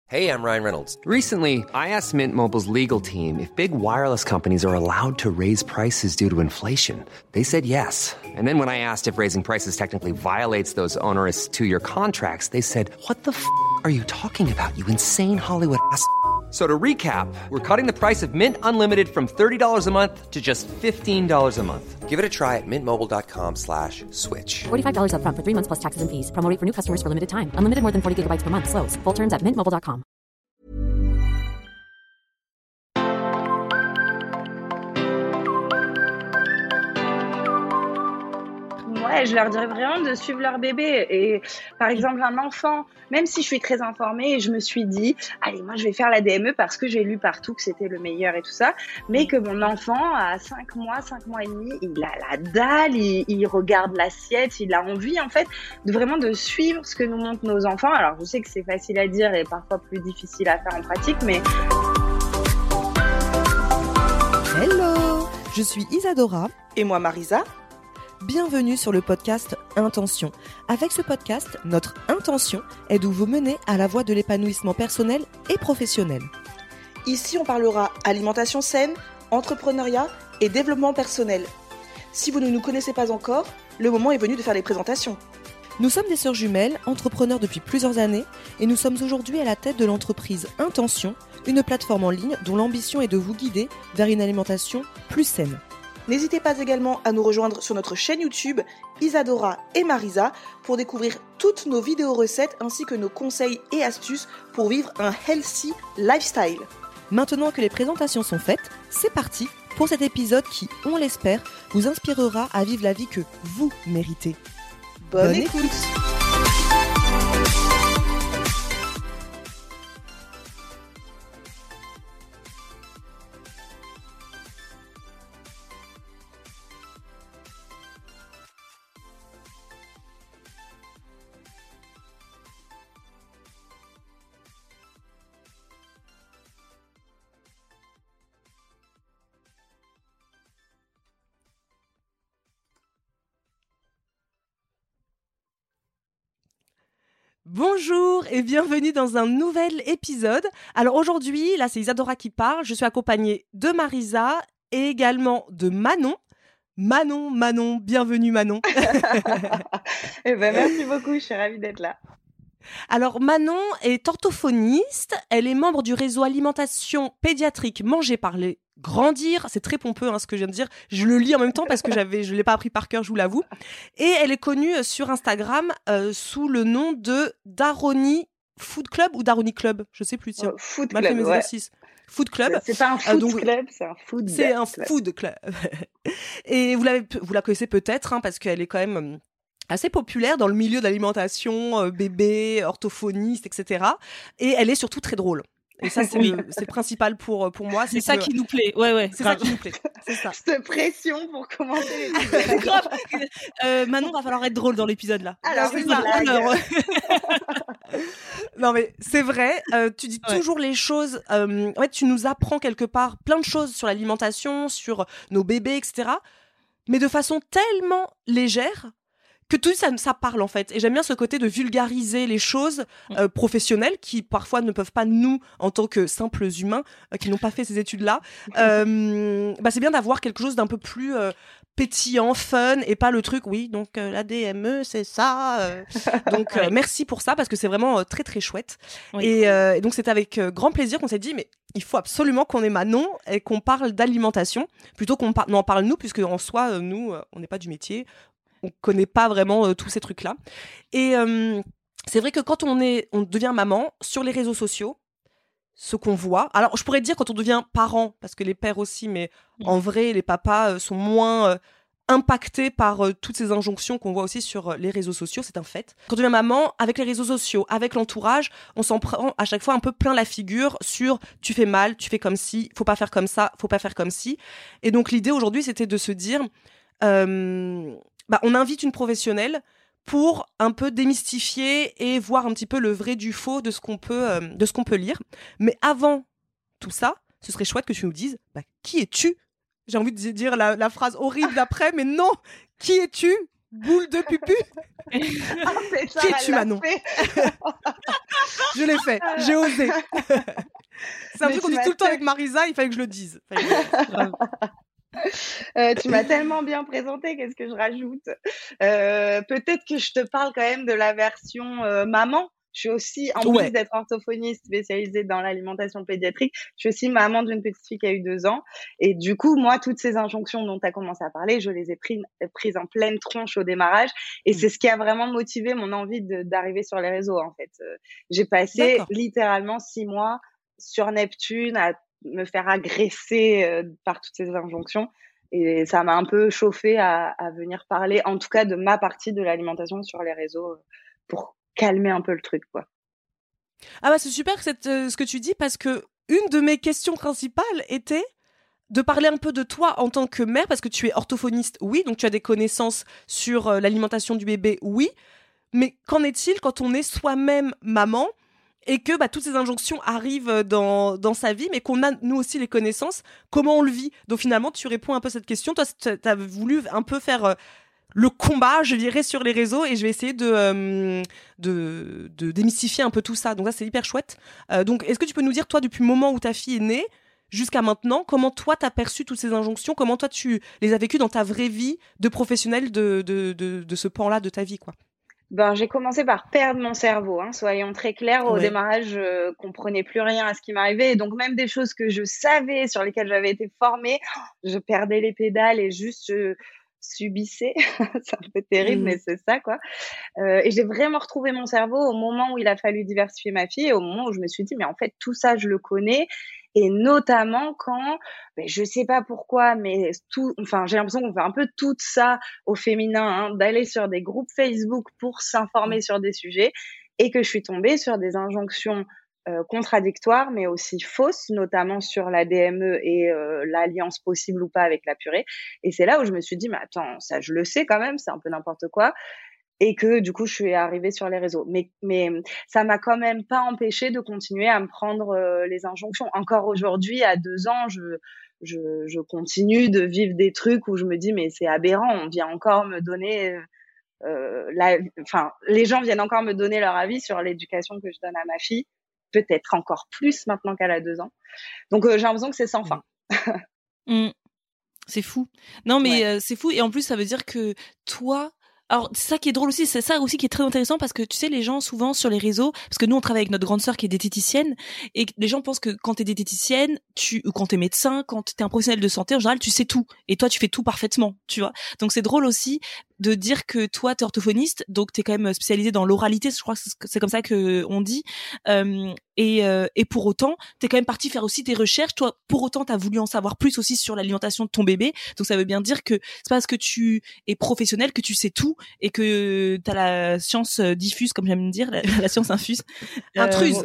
Hey, I'm Ryan Reynolds. Recently, I asked Mint Mobile's legal team if big wireless companies are allowed to raise prices due to inflation. They said yes. And then when I asked if raising prices technically violates those onerous two-year contracts, they said, "What the f*** are you talking about, you insane Hollywood ass?" So to recap, we're cutting the price of Mint Unlimited from $30 a month to just $15 a month. Give it a try at mintmobile.com/switch. $45 up front for 3 months plus taxes and fees. Promo rate for new customers for limited time. Unlimited more than 40 gigabytes per month. Slows full terms at mintmobile.com. Ouais, je leur dirais vraiment de suivre leur bébé. Et par exemple, un enfant, même si je suis très informée, je me suis dit, allez, moi, je vais faire la DME parce que j'ai lu partout que c'était le meilleur et tout ça. Mais que mon enfant, à 5 mois et demi, il a la dalle, il regarde l'assiette, il a envie, en fait, de suivre ce que nous montrent nos enfants. Alors, je sais que c'est facile à dire et parfois plus difficile à faire en pratique, mais... Hello, je suis Isadora. Et moi, Marisa. Bienvenue sur le podcast Intention. Avec ce podcast, notre intention est de vous mener à la voie de l'épanouissement personnel et professionnel. Ici, on parlera alimentation saine, entrepreneuriat et développement personnel. Si vous ne nous connaissez pas encore, le moment est venu de faire les présentations. Nous sommes des sœurs jumelles, entrepreneurs depuis plusieurs années, et nous sommes aujourd'hui à la tête de l'entreprise Intention, une plateforme en ligne dont l'ambition est de vous guider vers une alimentation plus saine. N'hésitez pas également à nous rejoindre sur notre chaîne YouTube Isadora et Marisa pour découvrir toutes nos vidéos recettes ainsi que nos conseils et astuces pour vivre un healthy lifestyle. Maintenant que les présentations sont faites, c'est parti pour cet épisode qui, on l'espère, vous inspirera à vivre la vie que vous méritez. Bonne écoute. Bonjour et bienvenue dans un nouvel épisode. Alors aujourd'hui, là c'est Isadora qui parle, je suis accompagnée de Marisa et également de Manon. Manon, bienvenue Manon. Eh ben, merci beaucoup, je suis ravie d'être là. Alors Manon est orthophoniste, elle est membre du réseau alimentation pédiatrique Manger, Parler, Grandir. C'est très pompeux ce que je viens de dire. Je le lis en même temps parce que je l'ai pas appris par cœur, je vous l'avoue. Et elle est connue sur Instagram sous le nom de Daroni Food Club ou Daroni Club, je sais plus. Tiens, Food mal Club, fait mes ouais. exercices. Food Club. C'est pas un food club, c'est un food C'est un club. food club. Et vous la connaissez peut-être parce qu'elle est quand même assez populaire dans le milieu de l'alimentation, bébé, orthophoniste, etc. Et elle est surtout très drôle. Et ça, c'est le principal pour moi. C'est ça qui nous plaît. Ouais. C'est ça qui nous plaît. C'est ça. Cette pression pour commenter les C'est grave. Manon, va falloir être drôle dans l'épisode là. Alors, C'est une ça. blague. Alors, Non mais c'est vrai, tu dis toujours les choses, en fait tu nous apprends quelque part plein de choses sur l'alimentation, sur nos bébés, etc. Mais de façon tellement légère que tout ça parle en fait. Et j'aime bien ce côté de vulgariser les choses professionnelles qui parfois ne peuvent pas nous, en tant que simples humains, qui n'ont pas fait ces études-là, c'est bien d'avoir quelque chose d'un peu plus pétillant, fun, et pas le truc, donc la DME, c'est ça. Donc merci pour ça, parce que c'est vraiment très très chouette. Oui. Et donc c'est avec grand plaisir qu'on s'est dit, mais il faut absolument qu'on ait Manon et qu'on parle d'alimentation, plutôt qu'on en parle nous, puisque en soi, nous, on n'est pas du métier, on connaît pas vraiment tous ces trucs-là. Et c'est vrai que quand on devient maman, sur les réseaux sociaux, ce qu'on voit... Alors, je pourrais dire quand on devient parent, parce que les pères aussi, mais en vrai, les papas sont moins impactés par toutes ces injonctions qu'on voit aussi sur les réseaux sociaux, c'est un fait. Quand on devient maman, avec les réseaux sociaux, avec l'entourage, on s'en prend à chaque fois un peu plein la figure sur « tu fais mal, tu fais comme ci, faut pas faire comme ça, faut pas faire comme ci ». Et donc, l'idée aujourd'hui, c'était de se dire... on invite une professionnelle pour un peu démystifier et voir un petit peu le vrai du faux de ce qu'on peut lire. Mais avant tout ça, ce serait chouette que tu nous dises qui es-tu ? J'ai envie de dire la phrase horrible d'après, mais non, qui es-tu ? Boule de pupu. Ah, c'est ça, Qui elle es-tu, l'a Manon? fait. Je l'ai fait, j'ai osé. C'est un Mais truc qu'on tu dit m'as tout le temps avec Marisa, il fallait que je le dise. Tu m'as tellement bien présenté, qu'est-ce que je rajoute? Peut-être que je te parle quand même de la version maman. Je suis aussi, en Ouais. plus d'être orthophoniste spécialisée dans l'alimentation pédiatrique, je suis aussi maman d'une petite fille qui a eu 2 ans. Et du coup, moi, toutes ces injonctions dont tu as commencé à parler, je les ai prises en pleine tronche au démarrage. Et c'est ce qui a vraiment motivé mon envie d'arriver sur les réseaux, en fait. J'ai passé D'accord. littéralement 6 mois sur Neptune à me faire agresser par toutes ces injonctions. Et ça m'a un peu chauffée à venir parler, en tout cas de ma partie de l'alimentation sur les réseaux, pour calmer un peu le truc, quoi. Ah bah c'est super ce que tu dis, parce que une de mes questions principales était de parler un peu de toi en tant que mère, parce que tu es orthophoniste, oui, donc tu as des connaissances sur l'alimentation du bébé, oui, mais qu'en est-il quand on est soi-même maman et que toutes ces injonctions arrivent dans sa vie, mais qu'on a nous aussi les connaissances, comment on le vit? Donc finalement, tu réponds un peu à cette question. Toi, tu as voulu un peu faire le combat, je dirais, sur les réseaux, et je vais essayer de démystifier un peu tout ça. Donc ça, c'est hyper chouette. Donc, est-ce que tu peux nous dire, toi, depuis le moment où ta fille est née jusqu'à maintenant, comment toi t'as perçu toutes ces injonctions, comment toi tu les as vécues dans ta vraie vie de professionnelle de ce pan-là de ta vie, quoi? Ben, j'ai commencé par perdre mon cerveau, hein, soyons très clairs. Au Ouais. démarrage, je comprenais plus rien à ce qui m'arrivait. Et donc, même des choses que je savais, sur lesquelles j'avais été formée, je perdais les pédales et juste je subissais. C'est un peu terrible, mais c'est ça, quoi. Et j'ai vraiment retrouvé mon cerveau au moment où il a fallu diversifier ma fille, et au moment où je me suis dit, mais en fait, tout ça, je le connais. Et notamment quand, je sais pas pourquoi, mais j'ai l'impression qu'on fait un peu tout ça au féminin, hein, d'aller sur des groupes Facebook pour s'informer sur des sujets, et que je suis tombée sur des injonctions contradictoires, mais aussi fausses, notamment sur la DME et l'alliance possible ou pas avec la purée. Et c'est là où je me suis dit, mais attends, ça je le sais quand même, c'est un peu n'importe quoi. Et que du coup je suis arrivée sur les réseaux, mais ça m'a quand même pas empêché de continuer à me prendre les injonctions. Encore aujourd'hui, à 2 ans, je continue de vivre des trucs où je me dis, mais c'est aberrant, on vient encore me donner les gens viennent encore me donner leur avis sur l'éducation que je donne à ma fille, peut-être encore plus maintenant qu'elle a 2 ans. Donc j'ai l'impression que c'est sans fin. C'est fou. Non, mais Ouais. c'est fou. Et en plus, ça veut dire que toi... Alors, c'est ça qui est drôle aussi, c'est ça aussi qui est très intéressant, parce que tu sais, les gens souvent sur les réseaux, parce que nous on travaille avec notre grande sœur qui est diététicienne, et les gens pensent que quand t'es diététicienne, ou quand t'es médecin, quand t'es un professionnel de santé, en général, tu sais tout. Et toi, tu fais tout parfaitement, tu vois. Donc c'est drôle aussi de dire que toi, t'es orthophoniste, donc t'es quand même spécialisé dans l'oralité, je crois que c'est comme ça que on dit. Et pour autant, t'es quand même parti faire aussi tes recherches. Toi, pour autant, t'as voulu en savoir plus aussi sur l'alimentation de ton bébé. Donc ça veut bien dire que c'est pas parce que tu es professionnel que tu sais tout et que t'as la science diffuse, comme j'aime dire, la science infuse. Intruse.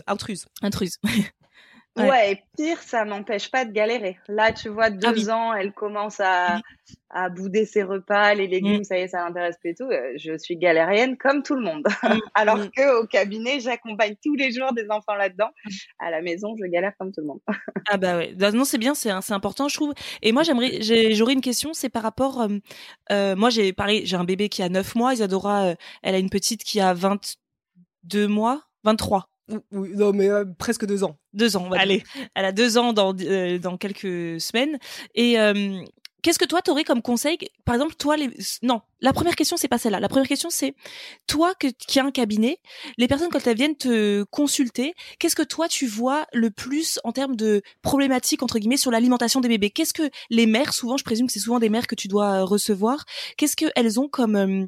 Ouais, et pire, ça m'empêche pas de galérer. Là, tu vois, 2 ans, elle commence à bouder ses repas, les légumes, ça y est, ça l'intéresse plus et tout. Je suis galérienne comme tout le monde. Alors que au cabinet, j'accompagne tous les jours des enfants là-dedans. À la maison, je galère comme tout le monde. Ah bah ouais. Non, c'est bien, c'est important, je trouve. Et moi, j'aurais une question, c'est par rapport, moi, j'ai un bébé qui a 9 mois, Isadora, elle a une petite qui a 22 mois, 23. Oui, non, mais presque 2 ans. 2 ans, allez. Elle a 2 ans dans quelques semaines. Et qu'est-ce que toi t'aurais comme conseil? Par exemple, toi, non, la première question c'est pas celle-là. La première question c'est toi qui as un cabinet, les personnes quand elles viennent te consulter, qu'est-ce que toi tu vois le plus en termes de problématiques entre guillemets sur l'alimentation des bébés? Qu'est-ce que les mères, souvent, je présume que c'est souvent des mères que tu dois recevoir, qu'est-ce que elles ont comme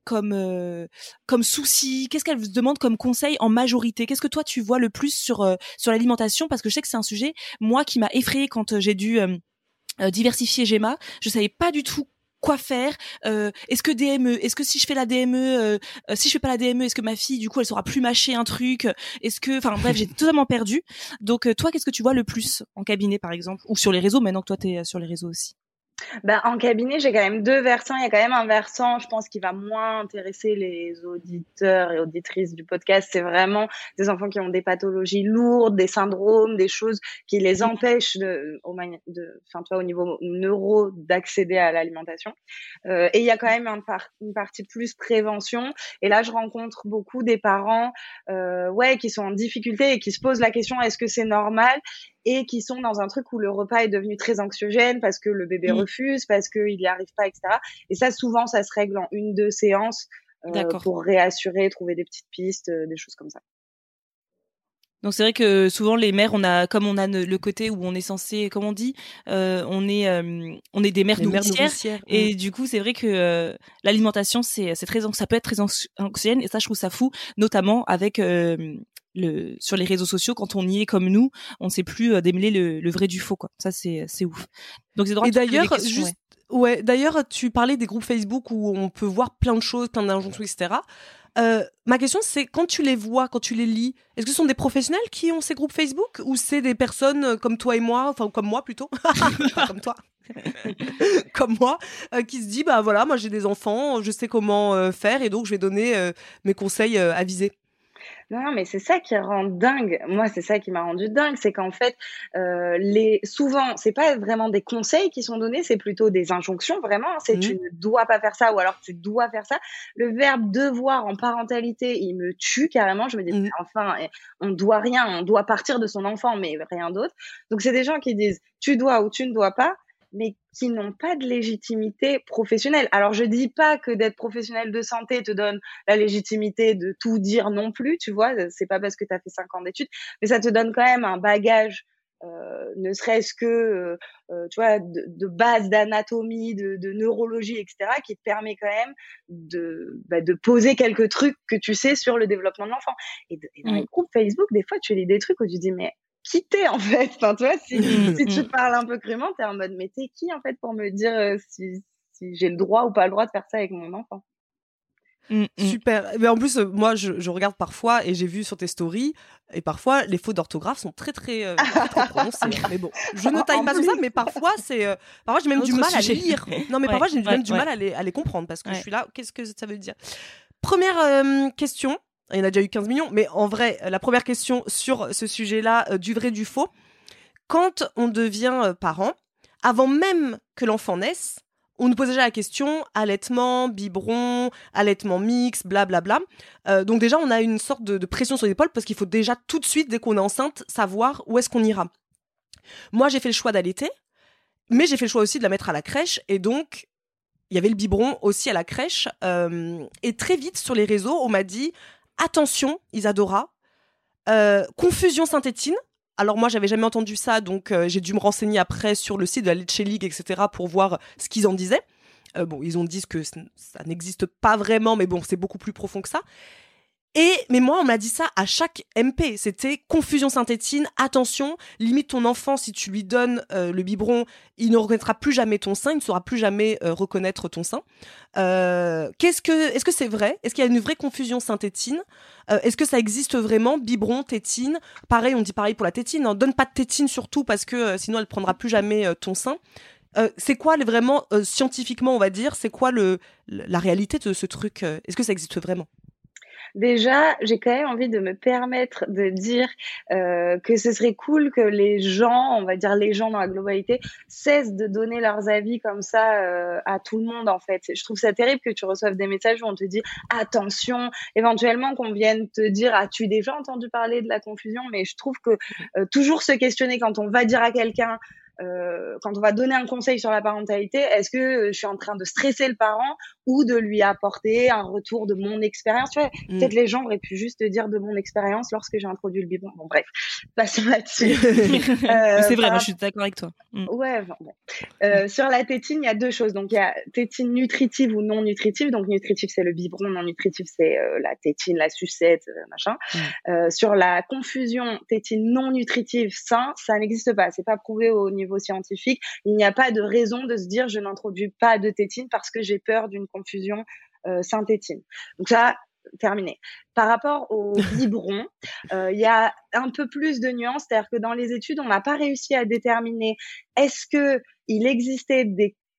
souci, qu'est-ce qu'elles vous demandent comme conseil en majorité? Qu'est-ce que toi tu vois le plus sur l'alimentation? Parce que je sais que c'est un sujet, moi, qui m'a effrayée quand j'ai dû diversifier Gemma. Je savais pas du tout quoi faire. Est-ce que DME? Est-ce que si je fais la DME, si je fais pas la DME, est-ce que ma fille, du coup, elle saura plus mâcher un truc? Enfin bref, j'ai totalement perdu. Donc toi, qu'est-ce que tu vois le plus en cabinet, par exemple, ou sur les réseaux, maintenant que toi t'es sur les réseaux aussi? En cabinet, j'ai quand même deux versants. Il y a quand même un versant, je pense, qui va moins intéresser les auditeurs et auditrices du podcast. C'est vraiment des enfants qui ont des pathologies lourdes, des syndromes, des choses qui les empêchent au niveau neuro d'accéder à l'alimentation. Et il y a quand même une partie plus prévention. Et là, je rencontre beaucoup des parents, qui sont en difficulté et qui se posent la question, est-ce que c'est normal? Et qui sont dans un truc où le repas est devenu très anxiogène parce que le bébé refuse, parce qu'il n'y arrive pas, etc. Et ça, souvent, ça se règle en 1-2 séances pour réassurer, trouver des petites pistes, des choses comme ça. Donc c'est vrai que souvent les mères, on a le côté où on est censé, comme on dit, on est des mères nourricières. Et du coup, c'est vrai que l'alimentation, ça peut être très anxiogène. Et ça, je trouve ça fou, notamment avec sur les réseaux sociaux, quand on y est comme nous, on ne sait plus démêler le vrai du faux, quoi. Ça, c'est ouf. Donc c'est drôle. Et d'ailleurs, d'ailleurs, tu parlais des groupes Facebook où on peut voir plein de choses, plein d'injonctions, etc. Ma question, c'est quand tu les vois, quand tu les lis, est-ce que ce sont des professionnels qui ont ces groupes Facebook ou c'est des personnes comme toi et moi, enfin comme moi plutôt, pas comme toi, comme moi, qui se dit bah voilà, moi j'ai des enfants, je sais comment faire et donc je vais donner mes conseils avisés. Non, mais c'est ça qui rend dingue. Moi, c'est ça qui m'a rendu dingue, c'est qu'en fait, souvent, c'est pas vraiment des conseils qui sont donnés, c'est plutôt des injonctions, vraiment. C'est tu ne dois pas faire ça ou alors tu dois faire ça. Le verbe devoir en parentalité, il me tue carrément. Je me dis, enfin, on doit rien, on doit partir de son enfant, mais rien d'autre. Donc, c'est des gens qui disent, tu dois ou tu ne dois pas, mais qui n'ont pas de légitimité professionnelle. Alors, je dis pas que d'être professionnel de santé te donne la légitimité de tout dire non plus, tu vois, c'est pas parce que tu as fait 5 ans d'études, mais ça te donne quand même un bagage, ne serait-ce que, tu vois, de base d'anatomie, de neurologie, etc., qui te permet quand même de poser quelques trucs que tu sais sur le développement de l'enfant. Et dans les groupes Facebook, des fois, tu lis des trucs où tu dis, mais qui t'es en fait, enfin, tu vois, si tu parles un peu crûment, t'es en mode mais t'es qui en fait pour me dire si j'ai le droit ou pas le droit de faire ça avec mon enfant. Super. Mais en plus, moi, je regarde parfois et j'ai vu sur tes stories et parfois les fautes d'orthographe sont très très prononcées. Mais bon, je ne taille pas sur ça, mais parfois parfois j'ai même du mal à les lire. Non, mais parfois j'ai même du mal à les comprendre parce que je suis là. Qu'est-ce que ça veut dire? Première question. Il y en a déjà eu 15 millions, mais en vrai, la première question sur ce sujet-là, du vrai, du faux. Quand on devient parent, avant même que l'enfant naisse, on nous pose déjà la question allaitement, biberon, allaitement mix, blablabla. Donc déjà, on a une sorte de pression sur les épaules parce qu'il faut déjà tout de suite, dès qu'on est enceinte, savoir où est-ce qu'on ira. Moi, j'ai fait le choix d'allaiter, mais j'ai fait le choix aussi de la mettre à la crèche, et donc il y avait le biberon aussi à la crèche. Et très vite, sur les réseaux, on m'a dit attention, Isadora, confusion synthétine. Alors moi, j'avais jamais entendu ça, donc j'ai dû me renseigner après sur le site de la Leche League, etc., pour voir ce qu'ils en disaient. Bon, ils ont dit que ça n'existe pas vraiment, mais bon, c'est beaucoup plus profond que ça. Mais moi, on m'a dit ça à chaque MP. C'était confusion synthétine, attention, limite ton enfant, si tu lui donnes le biberon, il ne reconnaîtra plus jamais ton sein, il ne saura plus jamais reconnaître ton sein. Est-ce que c'est vrai? Est-ce qu'il y a une vraie confusion synthétine? Est-ce que ça existe vraiment? Biberon, tétine? Pareil, on dit pareil pour la tétine. Hein. Donne pas de tétine surtout parce que sinon elle prendra plus jamais ton sein. C'est quoi vraiment, scientifiquement, on va dire, c'est quoi la réalité de ce truc? Est-ce que ça existe vraiment? Déjà, j'ai quand même envie de me permettre de dire que ce serait cool que les gens, on va dire les gens dans la globalité, cessent de donner leurs avis comme ça à tout le monde en fait. Je trouve ça terrible que tu reçoives des messages où on te dit attention, éventuellement qu'on vienne te dire as-tu déjà entendu parler de la confusion, mais je trouve que toujours se questionner quand on va dire à quelqu'un quand on va donner un conseil sur la parentalité, est-ce que je suis en train de stresser le parent ou de lui apporter un retour de mon expérience? Tu vois, peut-être les gens auraient pu juste dire de mon expérience lorsque j'ai introduit le biberon. Bon, bref, passons là-dessus. C'est vrai, moi, je suis d'accord avec toi. Ouais, bon. Sur la tétine, il y a deux choses. Donc, il y a tétine nutritive ou non nutritive. Donc, nutritive, c'est le biberon. Non nutritive, c'est la tétine, la sucette, machin. Sur la confusion tétine non nutritive sein, ça n'existe pas. C'est pas prouvé au niveau scientifique. Il n'y a pas de raison de se dire je n'introduis pas de tétine parce que j'ai peur d'une confusion sein-tétine. Donc ça, terminé. Par rapport au biberon, il y a un peu plus de nuances, c'est-à-dire que dans les études, on n'a pas réussi à déterminer est-ce que il existait des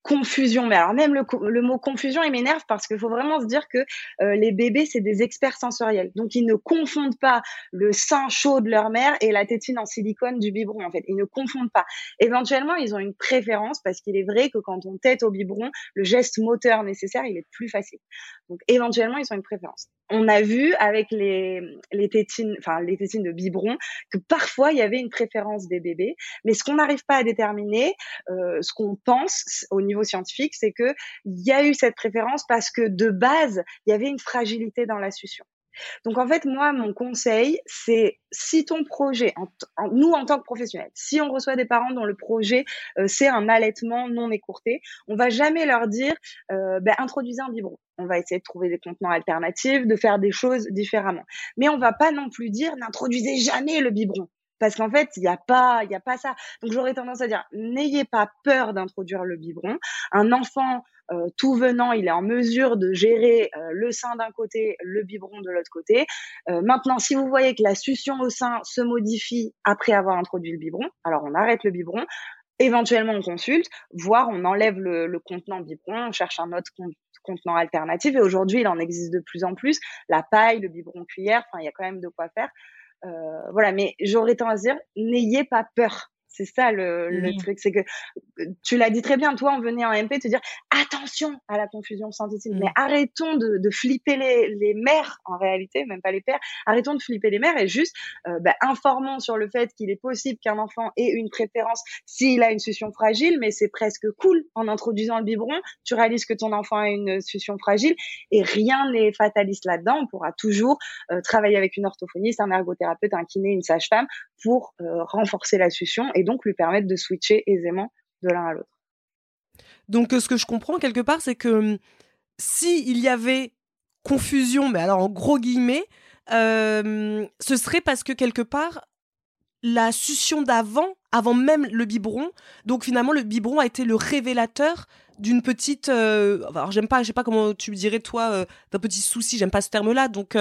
confusion. Mais alors même le mot confusion, il m'énerve parce qu'il faut vraiment se dire que les bébés, c'est des experts sensoriels. Donc, ils ne confondent pas le sein chaud de leur mère et la tétine en silicone du biberon, en fait. Ils ne confondent pas. Éventuellement, ils ont une préférence parce qu'il est vrai que quand on tète au biberon, le geste moteur nécessaire, il est plus facile. Donc, éventuellement, ils ont une préférence. On a vu avec les tétines de biberon que parfois, il y avait une préférence des bébés. Mais ce qu'on n'arrive pas à déterminer, ce qu'on pense au niveau scientifique, c'est que il y a eu cette préférence parce que de base, il y avait une fragilité dans la succion. Donc en fait, moi, mon conseil, c'est si ton projet, nous en tant que professionnels, si on reçoit des parents dont le projet c'est un allaitement non écourté, on va jamais leur dire introduisez un biberon. On va essayer de trouver des contenants alternatifs, de faire des choses différemment. Mais on va pas non plus dire n'introduisez jamais le biberon. Parce qu'en fait, il y a pas ça. Donc, j'aurais tendance à dire, n'ayez pas peur d'introduire le biberon. Un enfant, tout venant, il est en mesure de gérer le sein d'un côté, le biberon de l'autre côté. Maintenant, si vous voyez que la succion au sein se modifie après avoir introduit le biberon, alors on arrête le biberon. Éventuellement, on consulte, voire on enlève le contenant biberon, on cherche un autre contenant alternatif. Et aujourd'hui, il en existe de plus en plus. La paille, le biberon cuillère, il y a quand même de quoi faire. Voilà, mais j'aurais tendance à dire, n'ayez pas peur. C'est ça le truc, c'est que tu l'as dit très bien, toi on venait en MP te dire attention à la confusion scientifique, mais arrêtons de flipper les mères en réalité, même pas les pères, arrêtons de flipper les mères et juste informons sur le fait qu'il est possible qu'un enfant ait une préférence s'il a une succion fragile, mais c'est presque cool en introduisant le biberon, tu réalises que ton enfant a une succion fragile et rien n'est fataliste là-dedans, on pourra toujours travailler avec une orthophoniste, un ergothérapeute, un kiné, une sage-femme pour renforcer la succion et donc lui permettre de switcher aisément de l'un à l'autre. Donc ce que je comprends quelque part, c'est que si il y avait confusion, mais alors en gros guillemets, ce serait parce que quelque part la succion avant même le biberon, donc finalement le biberon a été le révélateur d'une petite alors je sais pas comment tu me dirais toi, d'un petit souci, j'aime pas ce terme là, donc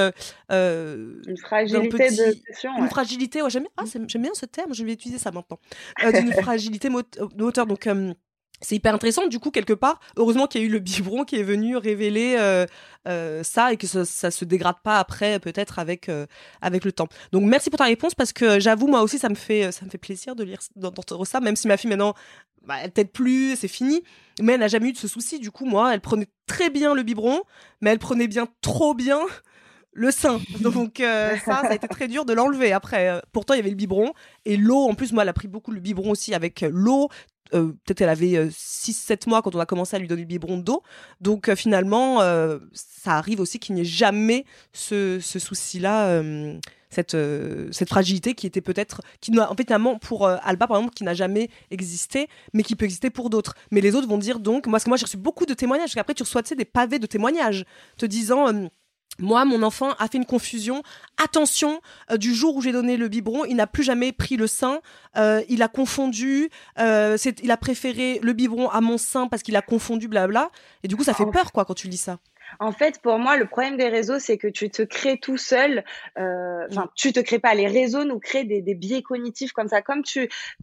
une fragilité de succion, une fragilité, j'aime bien ce terme, je vais utiliser ça maintenant, d'une fragilité moteur, donc c'est hyper intéressant, du coup, quelque part, heureusement qu'il y a eu le biberon qui est venu révéler ça et que ça se dégrade pas après, peut-être avec le temps. Donc, merci pour ta réponse parce que j'avoue, moi aussi, ça me fait plaisir d'entendre ça, même si ma fille, maintenant, elle t'aide plus, c'est fini, mais elle n'a jamais eu de ce souci. Du coup, moi, elle prenait très bien le biberon, mais elle prenait trop bien le sein. Donc, ça a été très dur de l'enlever après. Pourtant, il y avait le biberon et l'eau. En plus, moi, elle a pris beaucoup le biberon aussi avec l'eau. Peut-être elle avait 6-7 mois quand on a commencé à lui donner le biberon d'eau. Donc finalement, ça arrive aussi qu'il n'y ait jamais ce souci-là, cette fragilité qui était peut-être, en fait, pour Alba, par exemple, qui n'a jamais existé, mais qui peut exister pour d'autres. Mais les autres vont dire donc, parce que moi j'ai reçu beaucoup de témoignages, parce qu'après tu reçois des pavés de témoignages, te disant... moi, mon enfant a fait une confusion. Attention, du jour où j'ai donné le biberon, il n'a plus jamais pris le sein. Il a confondu. Il a préféré le biberon à mon sein parce qu'il a confondu, blabla. Et du coup, ça fait peur, quoi, quand tu lis ça. En fait, pour moi, le problème des réseaux, c'est que tu te crées tout seul. Tu te crées pas. Les réseaux nous créent des biais cognitifs comme ça. Comme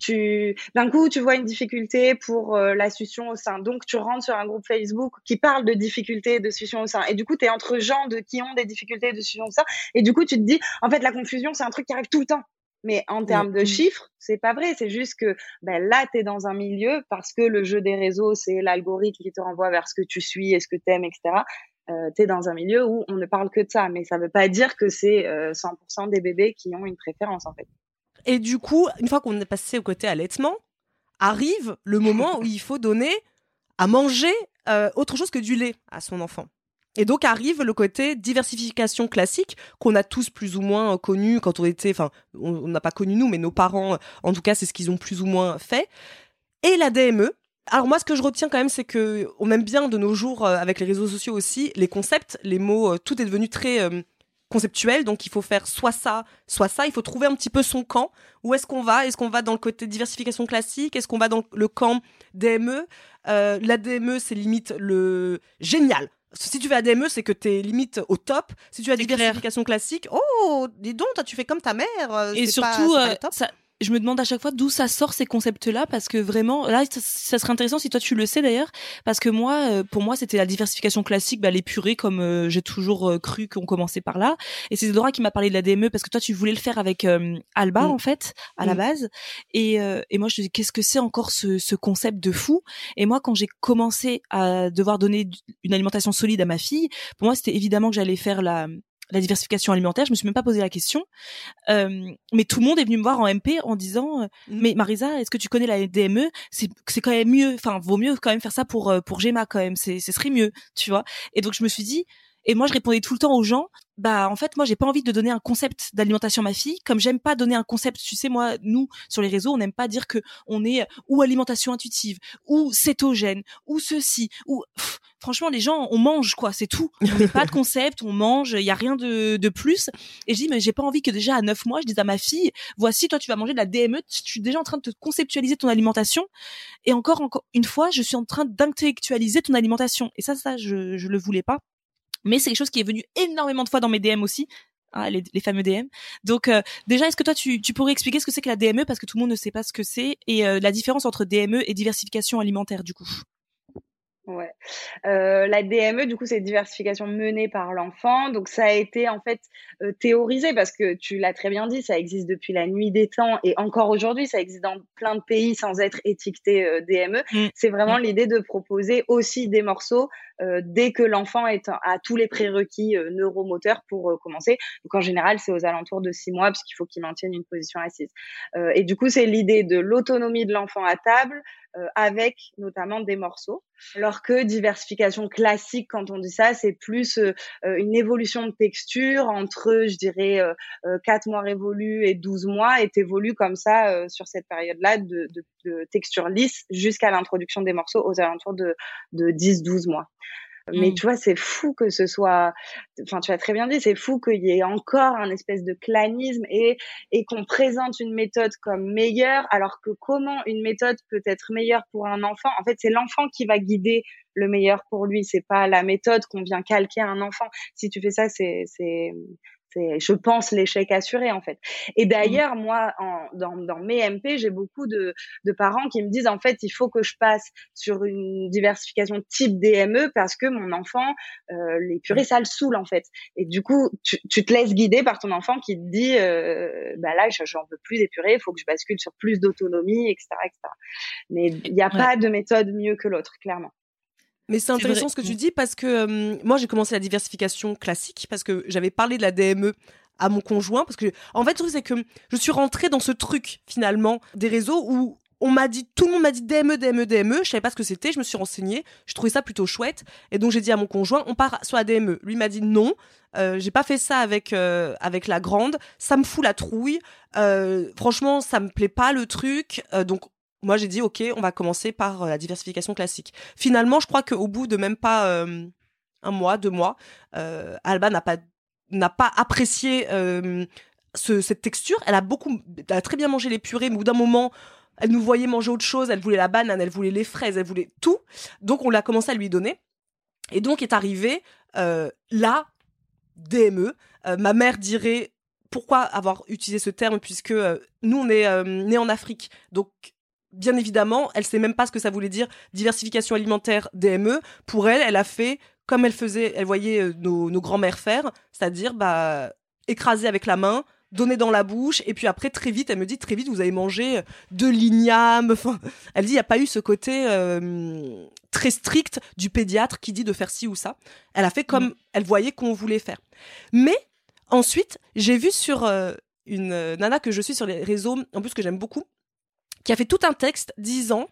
d'un coup, tu vois une difficulté pour la succion au sein. Donc, tu rentres sur un groupe Facebook qui parle de difficultés de succion au sein. Et du coup, tu es entre gens qui ont des difficultés de succion au sein. Et du coup, tu te dis, en fait, la confusion, c'est un truc qui arrive tout le temps. Mais en termes de chiffres, c'est pas vrai. C'est juste que là, t'es dans un milieu parce que le jeu des réseaux, c'est l'algorithme qui te renvoie vers ce que tu suis et ce que t'aimes, etc. T'es dans un milieu où on ne parle que de ça, mais ça veut pas dire que c'est 100% des bébés qui ont une préférence, en fait. Et du coup, une fois qu'on est passé au côté allaitement, arrive le moment où il faut donner à manger autre chose que du lait à son enfant. Et donc arrive le côté diversification classique qu'on a tous plus ou moins connu quand on était, enfin, on n'a pas connu nous, mais nos parents, en tout cas, c'est ce qu'ils ont plus ou moins fait. Et la DME. Alors moi, ce que je retiens quand même, c'est que on aime bien de nos jours, avec les réseaux sociaux aussi, les concepts, les mots, tout est devenu très conceptuel. Donc il faut faire soit ça. Il faut trouver un petit peu son camp. Où est-ce qu'on va ? Est-ce qu'on va dans le côté diversification classique ? Est-ce qu'on va dans le camp DME ? La DME, c'est limite le génial. Si tu fais la DME, c'est que t'es limite au top. Si tu as diversification classique, oh, dis donc, toi, tu fais comme ta mère. Et surtout, je me demande à chaque fois d'où ça sort ces concepts-là, parce que vraiment, là, ça serait intéressant si toi tu le sais d'ailleurs, parce que moi, pour moi, c'était la diversification classique, les purées, comme j'ai toujours cru qu'on commençait par là. Et c'est Dora qui m'a parlé de la DME, parce que toi, tu voulais le faire avec Alba, en fait, à la base. Et moi, je te dis, qu'est-ce que c'est encore ce concept de fou? Et moi, quand j'ai commencé à devoir donner une alimentation solide à ma fille, pour moi, c'était évidemment que j'allais faire la diversification alimentaire. Je me suis même pas posé la question. Mais tout le monde est venu me voir en MP en disant mais Marisa, est-ce que tu connais la DME? C'est quand même mieux, enfin vaut mieux quand même faire ça pour Gemma quand même, ce serait mieux, tu vois. Et donc je me suis dit, et moi je répondais tout le temps aux gens, en fait moi j'ai pas envie de donner un concept d'alimentation à ma fille, comme j'aime pas donner un concept, tu sais, moi nous sur les réseaux on n'aime pas dire que on est ou alimentation intuitive ou cétogène ou ceci ou franchement les gens on mange quoi, c'est tout, on n'a pas de concept, on mange, il y a rien de plus. Et je dis mais j'ai pas envie que déjà à 9 mois je dise à ma fille, voici toi tu vas manger de la DME, tu suis déjà en train de te conceptualiser ton alimentation, et encore une fois je suis en train d'intellectualiser ton alimentation, et ça je le voulais pas. Mais c'est quelque chose qui est venu énormément de fois dans mes DM aussi, les fameux DM. Donc déjà, est-ce que toi tu pourrais expliquer ce que c'est que la DME, parce que tout le monde ne sait pas ce que c'est, et la différence entre DME et diversification alimentaire du coup? Ouais. La DME, du coup, c'est diversification menée par l'enfant. Donc, ça a été en fait théorisé, parce que tu l'as très bien dit, ça existe depuis la nuit des temps, et encore aujourd'hui, ça existe dans plein de pays sans être étiqueté DME. C'est vraiment l'idée de proposer aussi des morceaux dès que l'enfant a tous les prérequis neuromoteurs pour commencer. Donc, en général, c'est aux alentours de 6 mois, parce qu'il faut qu'il maintienne une position assise. Et du coup, c'est l'idée de l'autonomie de l'enfant à table, avec notamment des morceaux. Alors que diversification classique, quand on dit ça, c'est plus une évolution de texture entre, je dirais, 4 mois révolus et 12 mois, et t'évolues comme ça sur cette période-là de texture lisse jusqu'à l'introduction des morceaux aux alentours de 10-12 mois. Mais tu vois, c'est fou que ce soit, enfin, tu as très bien dit, c'est fou qu'il y ait encore un espèce de clanisme et qu'on présente une méthode comme meilleure, alors que comment une méthode peut être meilleure pour un enfant? En fait, c'est l'enfant qui va guider le meilleur pour lui, c'est pas la méthode qu'on vient calquer à un enfant. Si tu fais ça, c'est, je pense, l'échec assuré, en fait. Et d'ailleurs, moi, dans mes MP, j'ai beaucoup de parents qui me disent, en fait, il faut que je passe sur une diversification type DME, parce que mon enfant, les purées, ça le saoule, en fait. Et du coup, tu te laisses guider par ton enfant qui te dit, là, j'en veux plus des purées, il faut que je bascule sur plus d'autonomie, etc., etc. Mais il n'y a pas de méthode mieux que l'autre, clairement. Mais c'est intéressant ce que tu dis, parce que moi j'ai commencé la diversification classique parce que j'avais parlé de la DME à mon conjoint, parce que en fait le truc c'est que je suis rentrée dans ce truc finalement des réseaux où tout le monde m'a dit DME, je savais pas ce que c'était, je me suis renseignée, je trouvais ça plutôt chouette, et donc j'ai dit à mon conjoint on part sur la DME. Lui m'a dit non, j'ai pas fait ça avec la grande, ça me fout la trouille, franchement ça me plaît pas le truc, donc moi, j'ai dit, OK, on va commencer par la diversification classique. Finalement, je crois qu'au bout de même pas 1 mois, 2 mois, Alba n'a pas apprécié cette texture. Elle a très bien mangé les purées, mais au bout d'un moment, elle nous voyait manger autre chose. Elle voulait la banane, elle voulait les fraises, elle voulait tout. Donc, on l'a commencé à lui donner. Et donc, est arrivé la DME. Ma mère dirait, pourquoi avoir utilisé ce terme, puisque nous, on est nés en Afrique. Donc, bien évidemment, elle sait même pas ce que ça voulait dire diversification alimentaire DME. Pour elle, elle a fait comme elle voyait nos grands-mères faire, c'est-à-dire écraser avec la main, donner dans la bouche, et puis après très vite, elle me dit très vite vous avez mangé de l'igname. Enfin, elle dit il y a pas eu ce côté très strict du pédiatre qui dit de faire ci ou ça. Elle a fait comme elle voyait qu'on voulait faire. Mais ensuite, j'ai vu sur une nana que je suis sur les réseaux, en plus que j'aime beaucoup, qui a fait tout un texte disant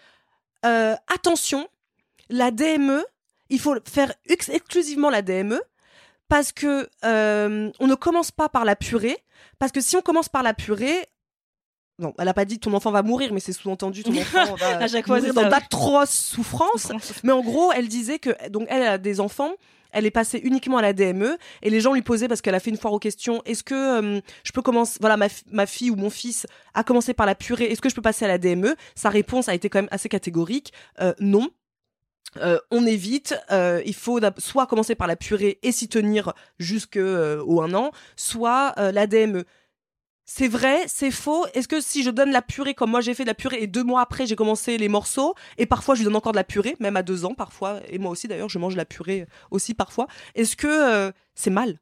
attention, la DME, il faut faire exclusivement la DME, parce que on ne commence pas par la purée, parce que si on commence par la purée, non, elle a pas dit ton enfant va mourir, mais c'est sous-entendu ton enfant va à chaque fois, mourir dans d'atroces souffrances. Mais en gros, elle disait que donc elle a des enfants. Elle est passée uniquement à la DME, et les gens lui posaient, parce qu'elle a fait une foire aux questions, est-ce que je peux commencer, voilà, ma fille ou mon fils a commencé par la purée, est-ce que je peux passer à la DME? Sa réponse a été quand même assez catégorique, non. On évite, il faut soit commencer par la purée et s'y tenir jusqu'au 1 an, soit la DME. c'est vrai, c'est faux. Est-ce que si je donne la purée comme moi j'ai fait de la purée et 2 mois après j'ai commencé les morceaux et parfois je lui donne encore de la purée, même à 2 ans parfois, et moi aussi d'ailleurs je mange de la purée aussi parfois. Est-ce que c'est mal?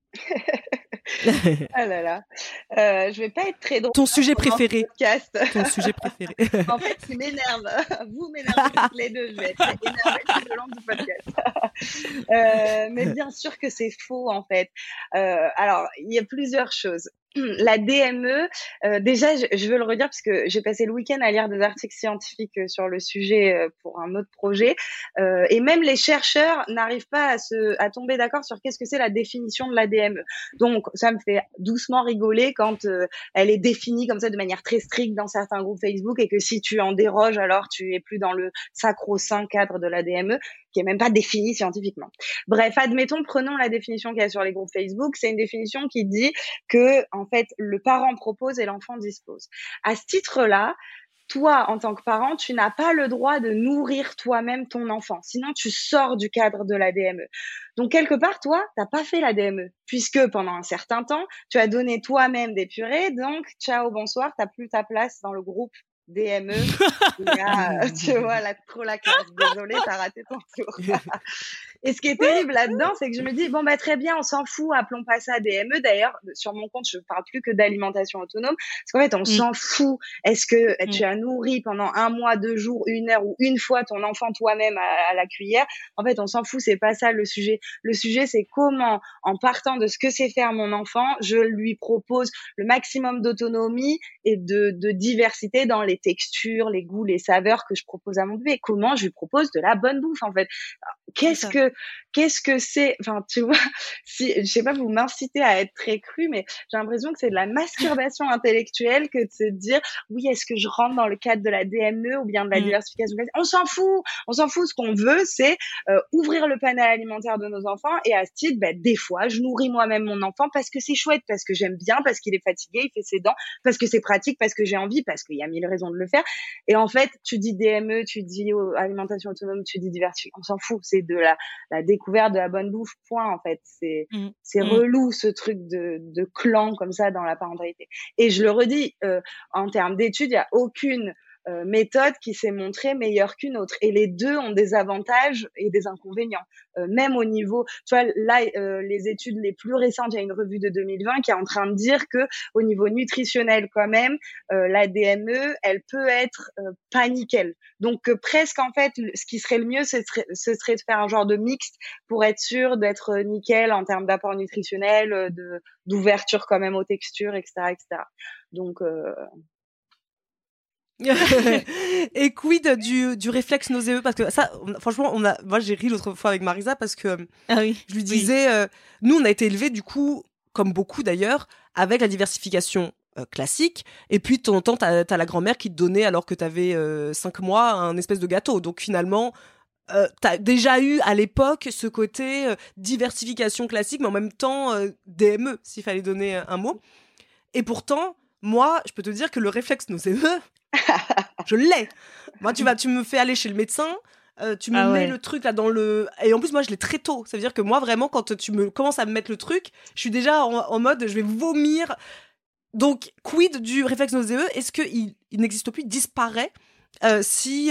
Ah là là. Je vais pas être très drôle Ton sujet pendant ce préféré. podcast. Ton sujet préféré. En fait, il m'énerve. Vous m'énervez toutes les deux. Je vais être énervée tout le long du podcast. Mais bien sûr que c'est faux, en fait. Alors, il y a plusieurs choses. La DME, déjà, je veux le redire parce que j'ai passé le week-end à lire des articles scientifiques sur le sujet pour un autre projet, et même les chercheurs n'arrivent pas à tomber d'accord sur qu'est-ce que c'est la définition de la DME. Donc, ça me fait doucement rigoler quand elle est définie comme ça de manière très stricte dans certains groupes Facebook et que si tu en déroges, alors tu es plus dans le sacro-saint cadre de la DME, qui est même pas défini scientifiquement. Bref, admettons, prenons la définition qu'il y a sur les groupes Facebook. C'est une définition qui dit que, en fait, le parent propose et l'enfant dispose. À ce titre-là, toi, en tant que parent, tu n'as pas le droit de nourrir toi-même ton enfant. Sinon, tu sors du cadre de la DME. Donc, quelque part, toi, t'as pas fait la DME, puisque pendant un certain temps, tu as donné toi-même des purées. Donc, ciao, bonsoir, t'as plus ta place dans le groupe DME. Tu vois, trop la classe. Désolée, t'as raté ton tour. Et ce qui est terrible là-dedans, c'est que je me dis, bon, très bien, on s'en fout, appelons pas ça DME. D'ailleurs, sur mon compte, je parle plus que d'alimentation autonome. Parce qu'en fait, on s'en fout. Est-ce que tu as nourri pendant 1 mois, 2 jours, 1 heure ou une fois ton enfant toi-même à la cuillère? En fait, on s'en fout, c'est pas ça le sujet. Le sujet, c'est comment, en partant de ce que sait faire mon enfant, je lui propose le maximum d'autonomie et de diversité dans les textures, les goûts, les saveurs que je propose à mon bébé. Comment je lui propose de la bonne bouffe, en fait. Qu'est-ce que c'est, enfin, tu vois, je sais pas, vous m'incitez à être très cru, mais j'ai l'impression que c'est de la masturbation intellectuelle que de se dire, oui, est-ce que je rentre dans le cadre de la DME ou bien de la diversification? On s'en fout. Ce qu'on veut, c'est ouvrir le panel alimentaire de nos enfants, et à ce titre, des fois, je nourris moi-même mon enfant parce que c'est chouette, parce que j'aime bien, parce qu'il est fatigué, il fait ses dents, parce que c'est pratique, parce que j'ai envie, parce qu'il y a 1000 raisons de le faire. Et en fait, tu dis DME, tu dis alimentation autonome, tu dis diversification, on s'en fout. C'est de la découverte de la bonne bouffe, point, en fait. C'est relou, ce truc de clan comme ça dans la parentalité. Et je le redis, en termes d'études, il y a aucune méthode qui s'est montrée meilleure qu'une autre. Et les deux ont des avantages et des inconvénients. Même au niveau, tu vois, là, les études les plus récentes, il y a une revue de 2020 qui est en train de dire que au niveau nutritionnel, quand même, la DME, elle peut être pas nickel. Donc presque, en fait, ce qui serait le mieux, ce serait de faire un genre de mixte pour être sûr d'être nickel en termes d'apport nutritionnel, d'ouverture quand même aux textures, etc., etc. Donc Et quid du réflexe nauséeux, parce que ça, franchement, moi j'ai ri l'autre fois avec Marisa parce que je lui disais, nous on a été élevés du coup, comme beaucoup d'ailleurs, avec la diversification classique, et puis de temps en temps t'as la grand-mère qui te donnait, alors que t'avais 5 mois, un espèce de gâteau. Donc finalement, t'as déjà eu à l'époque ce côté diversification classique, mais en même temps DME, s'il fallait donner un mot. Et pourtant, moi, je peux te dire que le réflexe nauséeux, je l'ai. Moi, tu me fais aller chez le médecin, tu me mets le truc là dans le... Et en plus, moi, je l'ai très tôt. Ça veut dire que moi, vraiment, quand tu commences à me mettre le truc, je suis déjà en mode, je vais vomir. Donc, quid du réflexe nauséeux? Est-ce qu'il n'existe plus, il disparaît si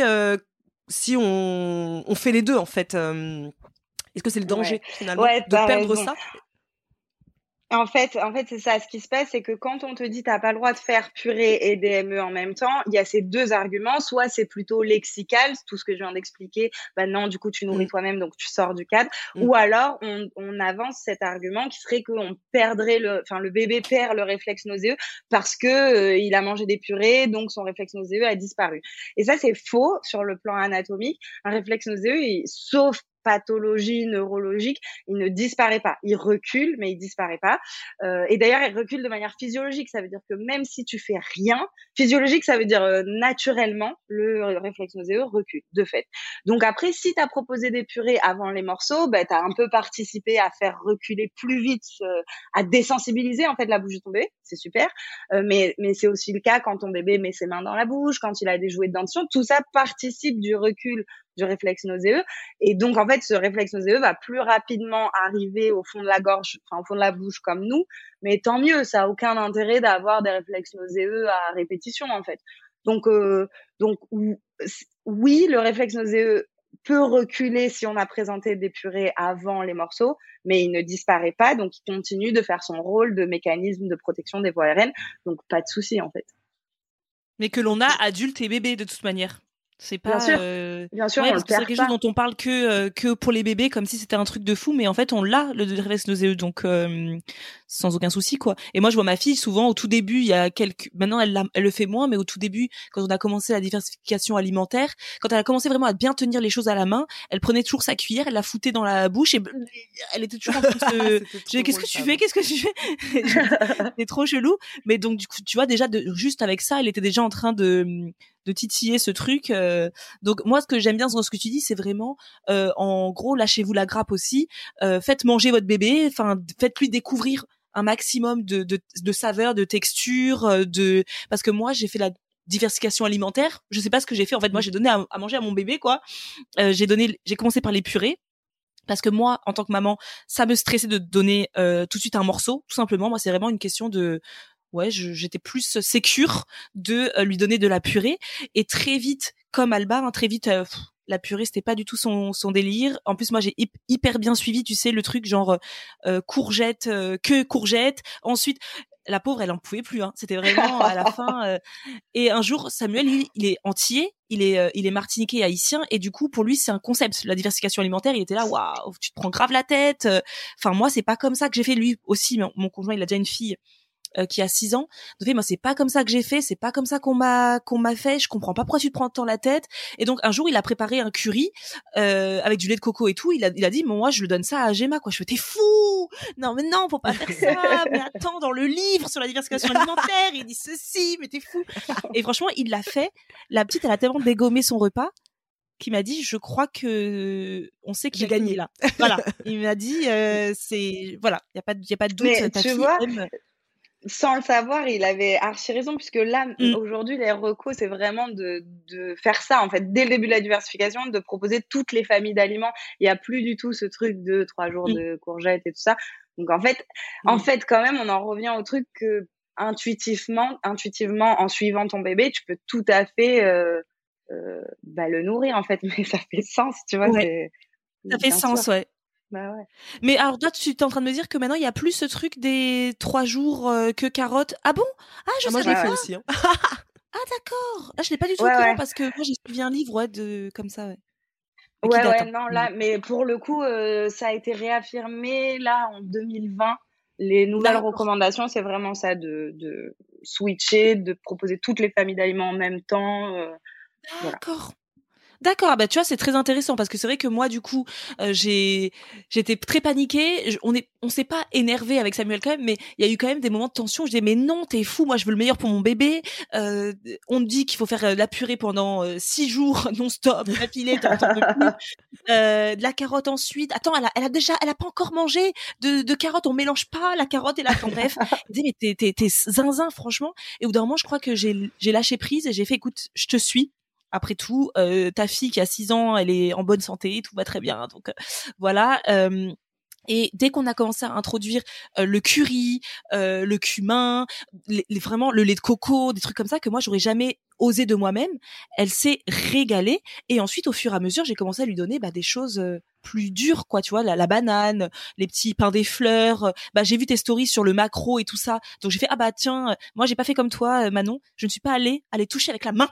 on fait les deux, en fait? Est-ce que c'est le danger, finalement, de perdre ça? En fait, c'est ça. Ce qui se passe, c'est que quand on te dit t'as pas le droit de faire purée et DME en même temps, il y a ces deux arguments. Soit c'est plutôt lexical, tout ce que je viens d'expliquer. Non, du coup, tu nourris toi-même, donc tu sors du cadre. Ou alors, on avance cet argument qui serait qu'on perdrait le bébé perd le réflexe nauséeux parce que il a mangé des purées, donc son réflexe nauséeux a disparu. Et ça, c'est faux sur le plan anatomique. Un réflexe nauséeux, sauf pathologie neurologique, il ne disparaît pas. Il recule, mais il disparaît pas. Et d'ailleurs, il recule de manière physiologique. Ça veut dire que même si tu fais rien, physiologique, ça veut dire naturellement, le réflexe nauséeux recule, de fait. Donc après, si tu as proposé des purées avant les morceaux, tu as un peu participé à faire reculer plus vite, à désensibiliser en fait la bouche de ton bébé. C'est super. Mais c'est aussi le cas quand ton bébé met ses mains dans la bouche, quand il a des jouets de dentition. Tout ça participe du recul du réflexe nauséeux. Et donc, en fait, ce réflexe nauséeux va plus rapidement arriver au fond de la gorge, enfin, au fond de la bouche comme nous. Mais tant mieux, ça a aucun intérêt d'avoir des réflexes nauséeux à répétition, en fait. Donc oui, le réflexe nauséeux peut reculer si on a présenté des purées avant les morceaux, mais il ne disparaît pas, donc il continue de faire son rôle de mécanisme de protection des voies aériennes, donc pas de souci en fait. Mais que l'on a adultes et bébés de toute manière. C'est pas bien sûr, ouais, on le c'est perd quelque pas. chose dont on parle que pour les bébés, comme si c'était un truc de fou, mais en fait on l'a, le réflexe nauséeux, donc sans aucun souci quoi. Et moi je vois ma fille souvent au tout début, il y a maintenant elle le fait moins, mais au tout début quand on a commencé la diversification alimentaire, quand elle a commencé vraiment à bien tenir les choses à la main, elle prenait toujours sa cuillère, elle la foutait dans la bouche et elle était toujours en train de qu'est-ce que tu fais c'est trop chelou. Mais donc du coup tu vois déjà juste avec ça elle était déjà en train de titiller ce truc. Donc moi ce que j'aime bien dans ce que tu dis c'est vraiment en gros lâchez-vous la grappe aussi, faites manger votre bébé, enfin faites-lui découvrir un maximum de saveurs, de textures, parce que moi j'ai fait la diversification alimentaire, je sais pas ce que j'ai fait en fait, moi j'ai donné à manger à mon bébé quoi. J'ai commencé par les purées. Parce que moi, en tant que maman, ça me stressait de donner tout de suite un morceau. Tout simplement, moi, c'est vraiment une question de... Ouais, j'étais plus sécure de lui donner de la purée. Et très vite, comme Alba, hein, très vite, la purée, c'était pas du tout son délire. En plus, moi, j'ai hyper bien suivi, tu sais, le truc genre courgette, que courgette. Ensuite... La pauvre, elle en pouvait plus. Hein. C'était vraiment à la fin. Et un jour, Samuel, lui, il est entier, il est martiniquais et haïtien, et du coup, pour lui, c'est un concept. La diversification alimentaire, il était là, waouh, tu te prends grave la tête. Enfin, moi, c'est pas comme ça que j'ai fait. Lui aussi, mon conjoint, il a déjà une fille qui a 6 ans. Donc, moi, c'est pas comme ça que j'ai fait, c'est pas comme ça qu'on m'a fait. Je comprends pas pourquoi tu te prends tant la tête. Et donc, un jour, il a préparé un curry avec du lait de coco et tout. Il a dit, moi, je le donne ça à Gemma, quoi. Je fais, t'es fou! Non, mais non, faut pas faire ça. Mais attends, dans le livre sur la diversification alimentaire, il dit ceci, mais t'es fou. Et franchement, il l'a fait. La petite, elle a tellement dégommé son repas qui m'a dit, je crois que on sait qu'il a gagné là. Voilà. Il m'a dit, c'est, voilà, y a pas de doute. Mais ta tu fille vois, aime... sans le savoir, il avait archi raison, puisque là, aujourd'hui, les recos, c'est vraiment de faire ça, en fait, dès le début de la diversification, de proposer toutes les familles d'aliments. Il n'y a plus du tout ce truc de 3 jours de courgettes et tout ça. Donc, en fait, quand même, on en revient au truc que intuitivement, en suivant ton bébé, tu peux tout à fait le nourrir, en fait. Mais ça fait sens, tu vois. Ouais. Ça fait sens, sûr. Ouais. Bah ouais. Mais alors toi, tu es en train de me dire que maintenant il y a plus ce truc des 3 jours que carottes. Ah bon? Ah je moi je savais l'ai fait pas. aussi. Hein. Ah d'accord. Ah je l'ai pas du tout au courant parce que moi j'ai suivi un livre de comme ça. Ouais. Non là, mais pour le coup, ça a été réaffirmé là en 2020. Les nouvelles recommandations, c'est vraiment ça de switcher, de proposer toutes les familles d'aliments en même temps. D'accord. Voilà. D'accord, bah tu vois c'est très intéressant parce que c'est vrai que moi du coup j'étais très paniquée, on s'est pas énervé avec Samuel quand même, mais il y a eu quand même des moments de tension. Je disais mais non t'es fou, moi je veux le meilleur pour mon bébé. On me dit qu'il faut faire la purée pendant 6 jours non-stop, d'affilée, t'en peux plus. De la carotte ensuite. Attends, elle a pas encore mangé de carottes, on mélange pas la carotte et la carotte. Bref, je disais mais t'es zinzin franchement. Et au bout d'un moment je crois que j'ai lâché prise et j'ai fait écoute je te suis. Après tout, ta fille qui a 6 ans, elle est en bonne santé, tout va très bien. Donc voilà. Et dès qu'on a commencé à introduire le curry, le cumin, vraiment le lait de coco, des trucs comme ça que moi j'aurais jamais osé de moi-même, elle s'est régalée. Et ensuite, au fur et à mesure, j'ai commencé à lui donner des choses plus dures, quoi. Tu vois, la banane, les petits pains des fleurs. J'ai vu tes stories sur le maquereau et tout ça. Donc j'ai fait tiens, moi j'ai pas fait comme toi, Manon. Je ne suis pas allée toucher avec la main.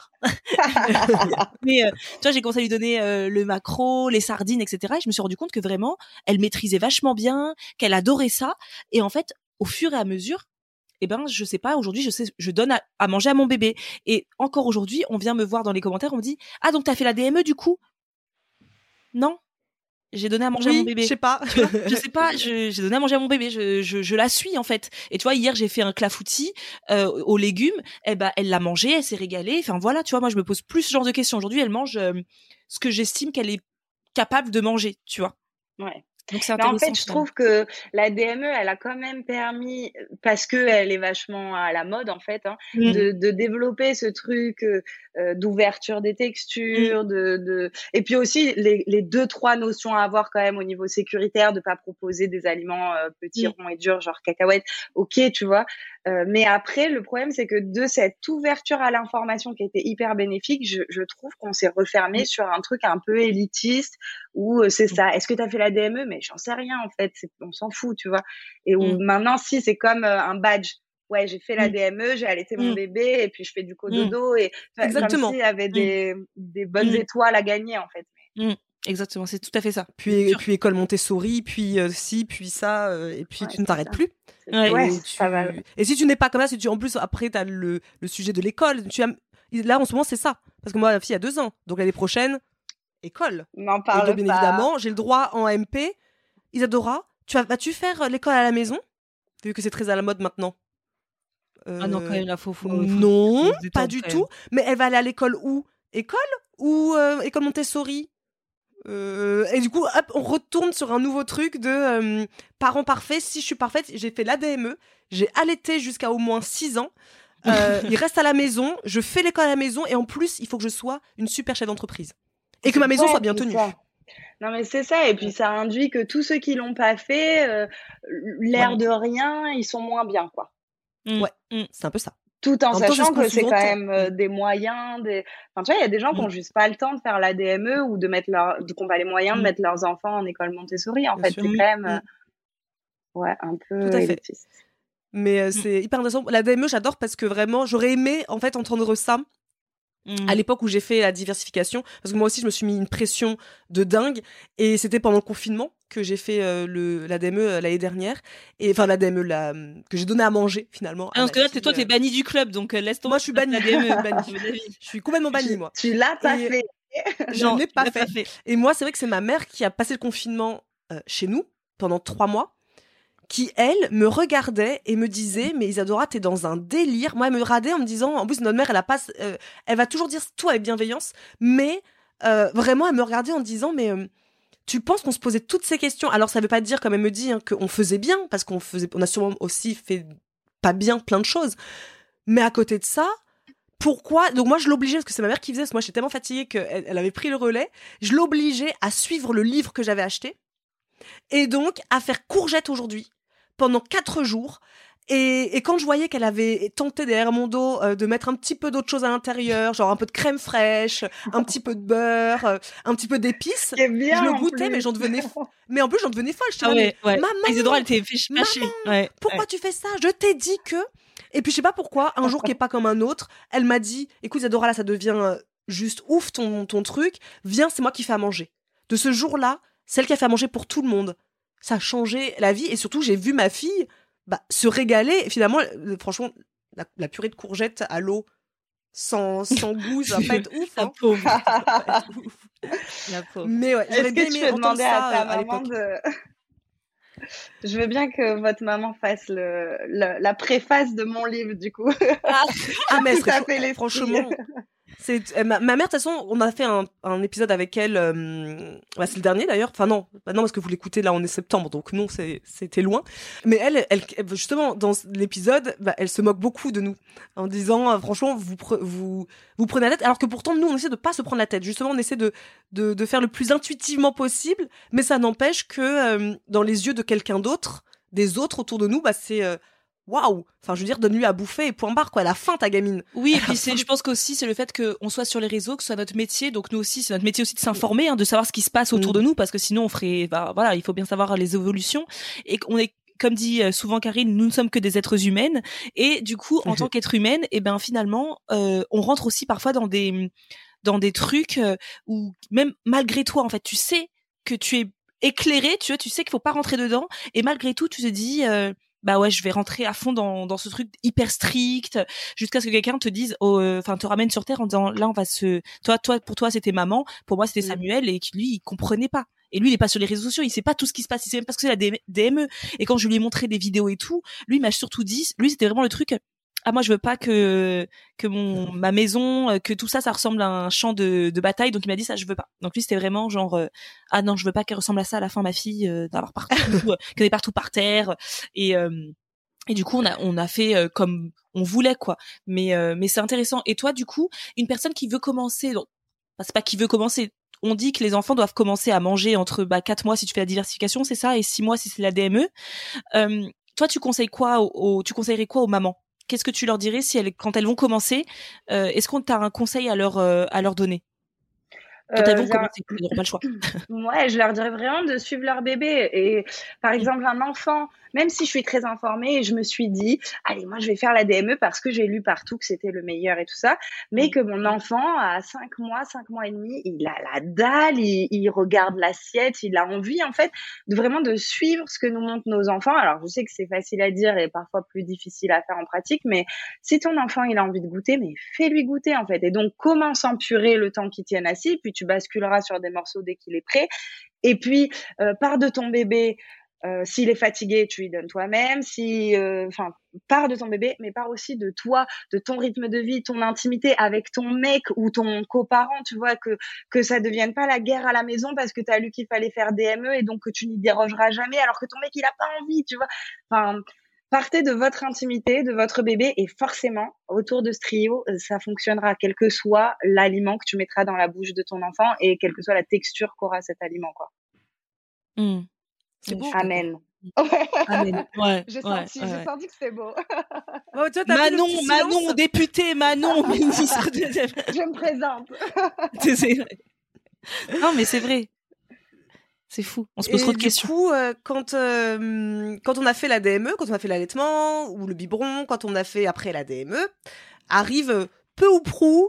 Mais tu vois, j'ai commencé à lui donner le maquereau, les sardines, etc. Et je me suis rendu compte que vraiment, elle maîtrisait vachement bien, qu'elle adorait ça. Et en fait, au fur et à mesure, je sais pas, aujourd'hui, je donne à manger à mon bébé. Et encore aujourd'hui, on vient me voir dans les commentaires, on me dit, ah, donc t'as fait la DME du coup? Non. J'ai donné à manger à mon bébé. Je sais pas. Je sais pas, j'ai donné à manger à mon bébé, je la suis en fait. Et tu vois, hier j'ai fait un clafoutis aux légumes, elle l'a mangé, elle s'est régalée. Enfin voilà, tu vois, moi je me pose plus ce genre de questions. Aujourd'hui, elle mange ce que j'estime qu'elle est capable de manger, tu vois. Ouais. Donc c'est Mais en intéressant. fait, je trouve que la DME, elle a quand même permis, parce que elle est vachement à la mode en fait, hein, de développer ce truc d'ouverture des textures, et puis aussi les 2-3 notions à avoir quand même au niveau sécuritaire, de pas proposer des aliments petits, ronds et durs, genre cacahuètes. Ok, tu vois. Mais après, le problème, c'est que de cette ouverture à l'information qui était hyper bénéfique, je trouve qu'on s'est refermé sur un truc un peu élitiste où c'est ça. Est-ce que tu as fait la DME? Mais j'en sais rien, en fait. On s'en fout, tu vois. Et où maintenant, si, c'est comme un badge. Ouais, j'ai fait la DME, j'ai allaité mon bébé et puis je fais du cododo et Exactement. Comme s'il y avait des bonnes étoiles à gagner, en fait. Exactement, c'est tout à fait ça. Puis école Montessori, puis ci, puis ça, et puis tu ne t'arrêtes plus. Ouais, ça va. Et si tu n'es pas comme ça, si tu en plus après t'as le sujet de l'école, là en ce moment c'est ça, parce que moi la fille a 2 ans, donc l'année prochaine école. N'en parle et donc, bien évidemment, j'ai le droit en MP. Isadora, vas-tu faire l'école à la maison, vu que c'est très à la mode maintenant? Ah non, quand même là, faut non, pas du tout. Mais elle va aller à l'école où? École ou école Montessori? Et du coup, hop, on retourne sur un nouveau truc de parents parfaits. Si je suis parfaite, j'ai fait l'ADME, j'ai allaité jusqu'à au moins 6 ans. Il reste à la maison, je fais l'école à la maison et en plus, il faut que je sois une super chef d'entreprise. Et que ma maison soit bien tenue. Non mais c'est ça, et puis ça induit que tous ceux qui l'ont pas fait, l'air de rien, ils sont moins bien, quoi. Ouais, c'est un peu ça. Tout en sachant que c'est quand même des moyens, enfin tu vois, il y a des gens qui ont juste pas le temps de faire la DME ou qui ont pas les moyens de mettre leurs enfants en école Montessori. En fait, c'est quand même un peu élitiste. Mais c'est hyper intéressant. La DME, j'adore parce que vraiment, j'aurais aimé en fait entendre ça à l'époque où j'ai fait la diversification, parce que moi aussi je me suis mis une pression de dingue, et c'était pendant le confinement que j'ai fait la DME l'année dernière, et enfin la DME que j'ai donné à manger finalement. Parce que là toi t'es banni du club, donc laisse tomber. Moi je suis bannie. Je suis complètement bannie, moi. Tu l'as pas fait. Je l'ai pas fait. Et moi c'est vrai que c'est ma mère qui a passé le confinement chez nous pendant 3 mois, qui, elle, me regardait et me disait « Mais Isadora, t'es dans un délire ». Moi, elle me radait en me disant... En plus, notre mère, elle va toujours dire tout avec bienveillance, mais vraiment, elle me regardait en disant « Mais tu penses qu'on se posait toutes ces questions ?» Alors, ça veut pas dire, comme elle me dit, hein, qu'on faisait bien, parce on a sûrement aussi fait pas bien plein de choses. Mais à côté de ça... Pourquoi? Donc moi je l'obligeais, parce que c'est ma mère qui faisait, parce que moi j'étais tellement fatiguée qu'elle avait pris le relais, je l'obligeais à suivre le livre que j'avais acheté, et donc à faire courgette aujourd'hui pendant 4 jours. Et quand je voyais qu'elle avait tenté derrière mon dos de mettre un petit peu d'autre chose à l'intérieur, genre un peu de crème fraîche, un petit peu de beurre, un petit peu d'épices, je le goûtais, mais j'en devenais mais en plus j'en devenais folle. Maman, Isadora, elle t'est fait mâcher. Pourquoi tu fais ça? Je t'ai dit que... Et puis je sais pas pourquoi, un jour qui est pas comme un autre, elle m'a dit « Écoute Isadora, là ça devient juste ouf ton truc, viens, c'est moi qui fais à manger. » De ce jour-là, celle qui a fait à manger pour tout le monde, ça a changé la vie, et surtout j'ai vu ma fille se régaler. Et finalement, franchement, la purée de courgettes à l'eau sans goût, ça va pas être ouf. La pauvre. La pauvre. Mais ouais, j'aurais bien aimé entendre ça à maman Je veux bien que votre maman fasse la préface de mon livre, du coup. Mais elle serait franchement... ma mère, de toute façon, on a fait un épisode avec elle, c'est le dernier d'ailleurs, enfin non, parce que vous l'écoutez là, on est septembre, donc non, c'était loin, mais elle justement, dans l'épisode, elle se moque beaucoup de nous, en disant, franchement, vous prenez la tête, alors que pourtant, nous, on essaie de pas se prendre la tête, justement, on essaie de faire le plus intuitivement possible, mais ça n'empêche que dans les yeux de quelqu'un d'autre, des autres autour de nous, c'est... waouh, enfin je veux dire, donne-lui à bouffer et point barre, quoi, elle a faim ta gamine. Oui, et puis je pense qu'aussi c'est le fait qu'on soit sur les réseaux, que ce soit notre métier, donc nous aussi c'est notre métier aussi de s'informer, hein, de savoir ce qui se passe autour de nous, parce que sinon on ferait, voilà, il faut bien savoir les évolutions, et qu'on est, comme dit souvent Karine, nous ne sommes que des êtres humaines, et du coup en tant qu'être humaine, et ben finalement on rentre aussi parfois dans des trucs où même malgré toi en fait tu sais que tu es éclairé, tu sais qu'il faut pas rentrer dedans, et malgré tout tu te dis je vais rentrer à fond dans ce truc hyper strict, jusqu'à ce que quelqu'un te dise, te ramène sur terre en disant, là, on va toi, pour toi, c'était maman, pour moi, c'était Samuel, et lui, il comprenait pas. Et lui, il est pas sur les réseaux sociaux, il sait pas tout ce qui se passe, il sait même pas ce que c'est la DME. Et quand je lui ai montré des vidéos et tout, lui, il m'a surtout dit, lui, c'était vraiment le truc, ah moi je veux pas que ma maison, que tout ça ressemble à un champ de bataille, donc il m'a dit ça je veux pas. Donc lui c'était vraiment genre ah non je veux pas qu'elle ressemble à ça à la fin ma fille, d'avoir partout qu'elle est partout par terre et du coup on a fait comme on voulait quoi. Mais c'est intéressant. Et toi du coup une personne qui veut commencer, donc c'est pas qui veut commencer. On dit que les enfants doivent commencer à manger entre 4 mois si tu fais la diversification, c'est ça, et 6 mois si c'est la DME. Toi, tu conseilles quoi tu conseillerais quoi aux mamans? Qu'est-ce que tu leur dirais quand elles vont commencer? Est-ce qu'on t'a un conseil à leur donner? Quand elles vont commencer, elles n'auront pas le choix. Ouais, je leur dirais vraiment de suivre leur bébé. Et par exemple, un enfant, même si je suis très informée, je me suis dit, allez, moi, je vais faire la DME parce que j'ai lu partout que c'était le meilleur et tout ça. Mais que mon enfant, à 5 mois et demi, il a la dalle, il regarde l'assiette, il a envie, en fait, vraiment de suivre ce que nous montrent nos enfants. Alors, je sais que c'est facile à dire et parfois plus difficile à faire en pratique, mais si ton enfant, il a envie de goûter, mais fais-lui goûter, en fait. Et donc, commence en purée le temps qu'il tienne assis, puis tu basculeras sur des morceaux dès qu'il est prêt. Et puis, pars de ton bébé. S'il est fatigué, tu lui donnes toi-même. Pars de ton bébé, mais pars aussi de toi, de ton rythme de vie, ton intimité avec ton mec ou ton coparent, tu vois, que ça devienne pas la guerre à la maison parce que t'as lu qu'il fallait faire DME et donc que tu n'y dérogeras jamais alors que ton mec, il a pas envie, tu vois. Enfin, partez de votre intimité, de votre bébé et forcément, autour de ce trio, ça fonctionnera, quel que soit l'aliment que tu mettras dans la bouche de ton enfant et quelle que soit la texture qu'aura cet aliment, quoi. C'est beau. Amen. Amen. Ouais. J'ai senti que c'était beau. Oh, toi, Manon, députée, Manon, ministre de... Je me présente. Non, mais c'est vrai. C'est fou. On se pose trop de questions. Du coup, quand on a fait la DME, quand on a fait l'allaitement ou le biberon, quand on a fait après la DME, arrive peu ou prou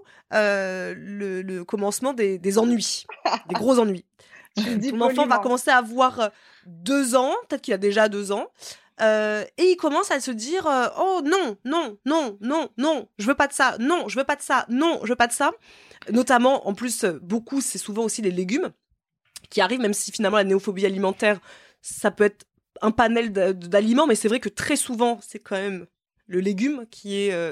le commencement des ennuis, des gros ennuis. Ton enfant va commencer à avoir 2 ans, peut-être qu'il a déjà 2 ans, et il commence à se dire oh non, je veux pas de ça, non, je veux pas de ça, non, je veux pas de ça. Notamment, en plus, beaucoup, c'est souvent aussi les légumes qui arrivent, même si finalement la néophobie alimentaire, ça peut être un panel d'aliments, mais c'est vrai que très souvent, c'est quand même le légume qui est...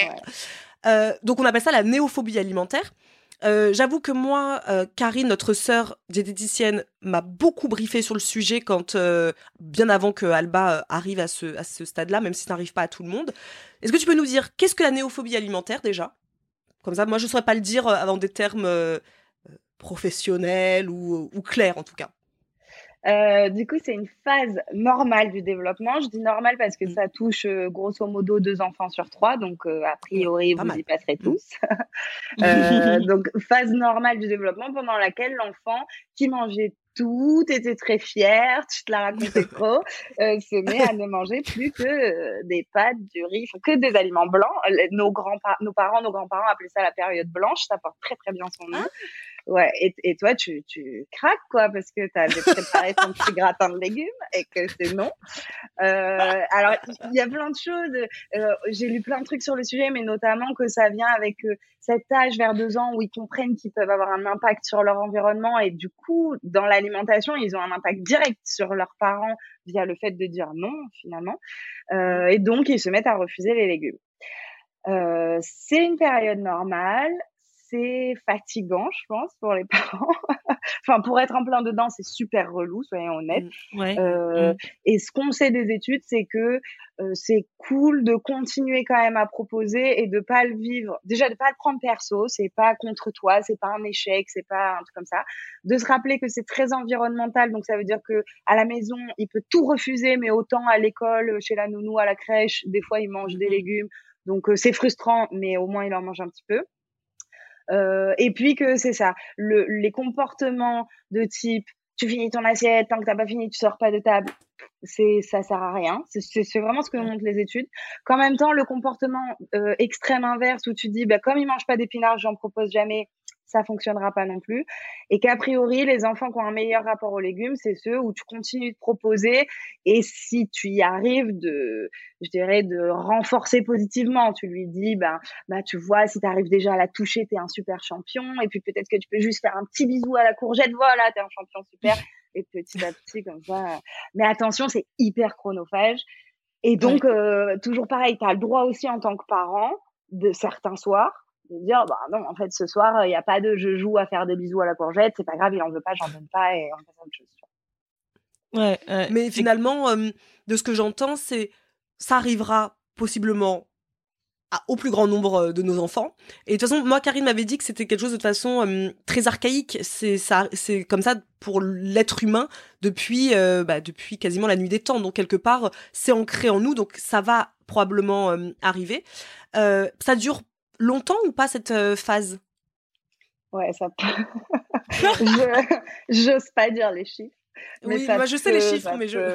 donc on appelle ça la néophobie alimentaire. J'avoue que moi, Karine, notre sœur diététicienne, m'a beaucoup briefé sur le sujet quand bien avant que Alba arrive à ce stade-là, même si ça n'arrive pas à tout le monde. Est-ce que tu peux nous dire qu'est-ce que la néophobie alimentaire déjà? Comme ça, moi, je ne saurais pas le dire dans des termes professionnels ou clairs en tout cas. Du coup, c'est une phase normale du développement. Je dis normale parce que ça touche grosso modo 2 enfants sur 3. Donc, a priori, vous y passerez tous. Donc, phase normale du développement pendant laquelle l'enfant qui mangeait tout, était très fier, tu te la racontais trop, se met à ne manger plus que des pâtes, du riz, que des aliments blancs. Nos parents, nos grands-parents appelaient ça la période blanche. Ça porte très, très bien son nom. Ouais, et toi, tu craques, quoi, parce que t'avais préparé ton petit gratin de légumes et que c'est non. Alors, il y a plein de choses. J'ai lu plein de trucs sur le sujet, mais notamment que ça vient avec cet âge vers 2 ans où ils comprennent qu'ils peuvent avoir un impact sur leur environnement et du coup, dans l'alimentation, ils ont un impact direct sur leurs parents via le fait de dire non, finalement. Et donc, ils se mettent à refuser les légumes. C'est une période normale. C'est fatigant, je pense, pour les parents. Enfin, pour être en plein dedans, c'est super relou, soyons honnêtes. Et ce qu'on sait des études, c'est que c'est cool de continuer quand même à proposer et de pas le vivre. Déjà, de pas le prendre perso, c'est pas contre toi, c'est pas un échec, c'est pas un truc comme ça. De se rappeler que c'est très environnemental, donc ça veut dire que à la maison, il peut tout refuser, mais autant à l'école, chez la nounou, à la crèche, des fois, il mange des légumes. Donc, c'est frustrant, mais au moins, il en mange un petit peu. Et puis que c'est ça, les comportements de type tu finis ton assiette, tant que t'as pas fini tu sors pas de table, ça sert à rien. C'est vraiment ce que montrent les études. Qu'en même temps le comportement extrême inverse où tu dis comme ils mangent pas d'épinards, j'en propose jamais, ça fonctionnera pas non plus. Et qu'a priori, les enfants qui ont un meilleur rapport aux légumes, c'est ceux où tu continues de proposer et si tu y arrives de renforcer positivement, tu lui dis, tu vois, si tu arrives déjà à la toucher, t'es un super champion et puis peut-être que tu peux juste faire un petit bisou à la courgette, voilà, t'es un champion super. Et petit à petit, comme ça. Mais attention, c'est hyper chronophage. Et donc, toujours pareil, tu as le droit aussi en tant que parent, de certains soirs, de dire, bah non, en fait, ce soir, il n'y a pas de je joue à faire des bisous à la courgette, c'est pas grave, il en veut pas, j'en donne pas, et on passe à autre chose. Ouais. Mais finalement, de ce que j'entends, c'est ça arrivera possiblement au plus grand nombre de nos enfants. Et de toute façon, moi, Karine m'avait dit que c'était quelque chose de toute façon très archaïque. C'est comme ça pour l'être humain depuis quasiment la nuit des temps. Donc quelque part, c'est ancré en nous. Donc ça va probablement arriver. Ça dure longtemps ou pas cette phase? Ouais, ça peut. J'ose pas dire les chiffres. Oui, moi je sais les chiffres, mais ça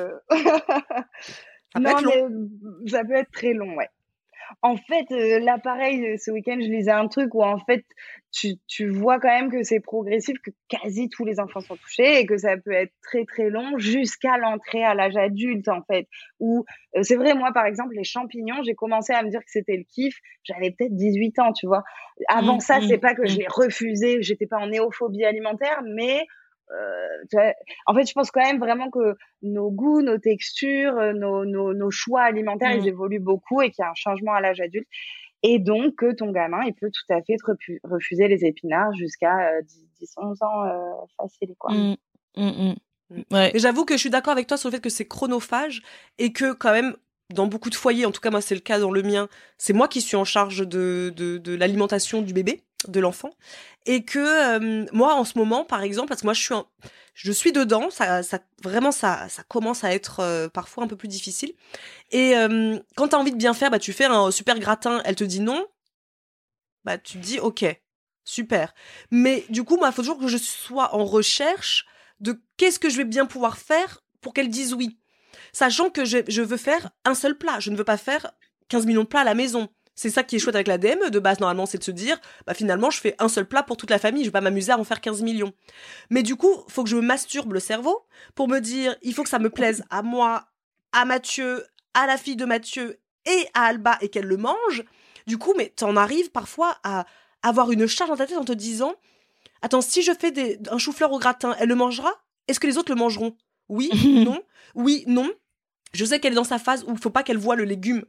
peut non, être long. mais ça peut être très long, ouais. En fait, là, pareil, ce week-end, je lisais un truc où, en fait, tu vois quand même que c'est progressif, que quasi tous les enfants sont touchés et que ça peut être très, très long jusqu'à l'entrée à l'âge adulte, en fait. Où, c'est vrai, moi, par exemple, les champignons, j'ai commencé à me dire que c'était le kiff. J'avais peut-être 18 ans, tu vois. Avant ça, c'est pas que je les refusais, j'étais pas en néophobie alimentaire, mais tu vois, en fait, je pense quand même vraiment que nos goûts, nos textures, nos choix alimentaires, ils évoluent beaucoup et qu'il y a un changement à l'âge adulte. Et donc, que ton gamin, il peut tout à fait te refuser les épinards jusqu'à 10-11 ans facile, quoi. Ouais. Mais j'avoue que je suis d'accord avec toi sur le fait que c'est chronophage et que quand même, dans beaucoup de foyers, en tout cas moi c'est le cas dans le mien, c'est moi qui suis en charge de l'alimentation du bébé, de l'enfant, et que moi en ce moment par exemple, parce que moi je suis dedans, ça commence à être parfois un peu plus difficile, et quand t'as envie de bien faire, bah tu fais un super gratin, elle te dit non, bah tu te dis ok, super, mais du coup moi il faut toujours que je sois en recherche de qu'est-ce que je vais bien pouvoir faire pour qu'elle dise oui. Sachant que je veux faire un seul plat. Je ne veux pas faire 15 millions de plats à la maison. C'est ça qui est chouette avec la DME de base, normalement, c'est de se dire, bah finalement, je fais un seul plat pour toute la famille, je vais pas m'amuser à en faire 15 millions. Mais du coup, faut que je me masturbe le cerveau pour me dire, il faut que ça me plaise à moi, à Mathieu, à la fille de Mathieu et à Alba et qu'elle le mange. Du coup, mais t'en arrives parfois à avoir une charge dans ta tête en te disant, attends, si je fais un chou-fleur au gratin, elle le mangera? Est-ce que les autres le mangeront? Oui, non, oui, non. Je sais qu'elle est dans sa phase où il faut pas qu'elle voie le légume.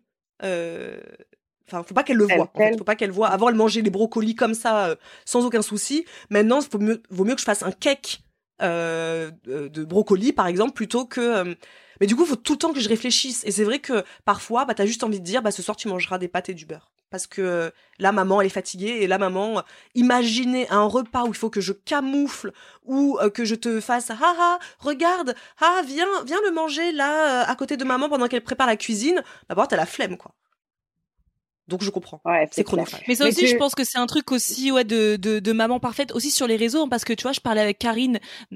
Enfin, faut pas qu'elle le voie. En fait, faut pas qu'elle voie. Avant, elle mangeait des brocolis comme ça, sans aucun souci. Maintenant, vaut mieux que je fasse un cake de brocolis, par exemple, plutôt que. Mais du coup, il faut tout le temps que je réfléchisse. Et c'est vrai que parfois, bah, t'as juste envie de dire, bah, ce soir, tu mangeras des pâtes et du beurre. Parce que là, maman, elle est fatiguée. Et là, maman, imaginez un repas où il faut que je camoufle ou que je te fasse, regarde, viens le manger là, à côté de maman pendant qu'elle prépare la cuisine. D'abord, t'as la flemme, quoi. Donc je comprends. Ouais, c'est chronophage. Mais ça aussi, je pense que c'est un truc aussi, ouais, de maman parfaite, aussi sur les réseaux, hein, parce que tu vois, je parlais avec Karine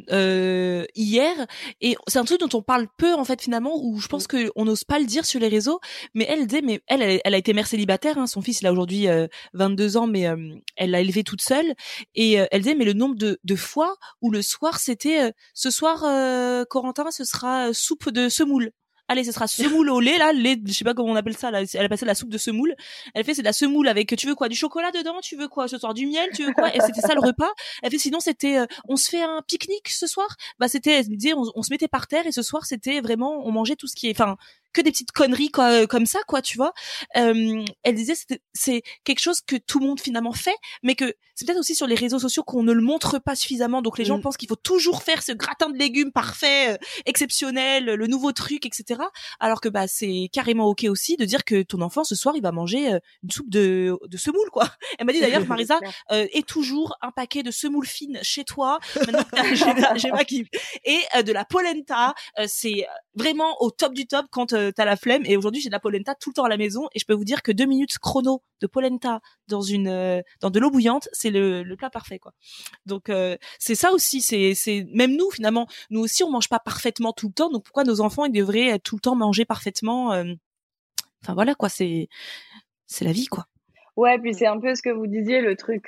hier, et c'est un truc dont on parle peu en fait finalement, où je pense que on n'ose pas le dire sur les réseaux. Mais elle disait, mais elle a été mère célibataire, hein, son fils il a aujourd'hui 22 ans, mais elle l'a élevé toute seule, et elle disait, mais le nombre de fois où le soir c'était, ce soir Corentin, ce sera soupe de semoule. Allez, ce sera semoule au lait, là, lait, je sais pas comment on appelle ça, là. Elle a passé la soupe de semoule. Elle fait, c'est de la semoule avec, tu veux quoi, du chocolat dedans, tu veux quoi, ce soir, du miel, tu veux quoi? Et c'était ça le repas. Elle fait, sinon, c'était, on se fait un pique-nique ce soir? Bah, c'était, elle me disait, on se mettait par terre et ce soir, c'était vraiment, on mangeait tout ce qui est, enfin, que des petites conneries, quoi, comme ça, quoi, tu vois. Elle disait, c'est quelque chose que tout le monde finalement fait, mais que c'est peut-être aussi sur les réseaux sociaux qu'on ne le montre pas suffisamment. Donc les gens pensent qu'il faut toujours faire ce gratin de légumes parfait, exceptionnel, le nouveau truc, etc. Alors que bah c'est carrément ok aussi de dire que ton enfant ce soir il va manger une soupe de semoule, quoi. Elle m'a dit d'ailleurs, Marisa, aie toujours un paquet de semoule fine chez toi. Maintenant que j'ai ma qui et de la polenta, c'est vraiment au top du top quand t'as la flemme. Et aujourd'hui j'ai de la polenta tout le temps à la maison et je peux vous dire que 2 minutes chrono de polenta dans de l'eau bouillante, c'est le plat parfait, quoi. Donc c'est ça aussi, c'est même nous finalement, nous aussi on mange pas parfaitement tout le temps, donc pourquoi nos enfants ils devraient être tout le temps manger parfaitement? Enfin voilà, quoi, c'est la vie, quoi. Ouais, puis c'est un peu ce que vous disiez, le truc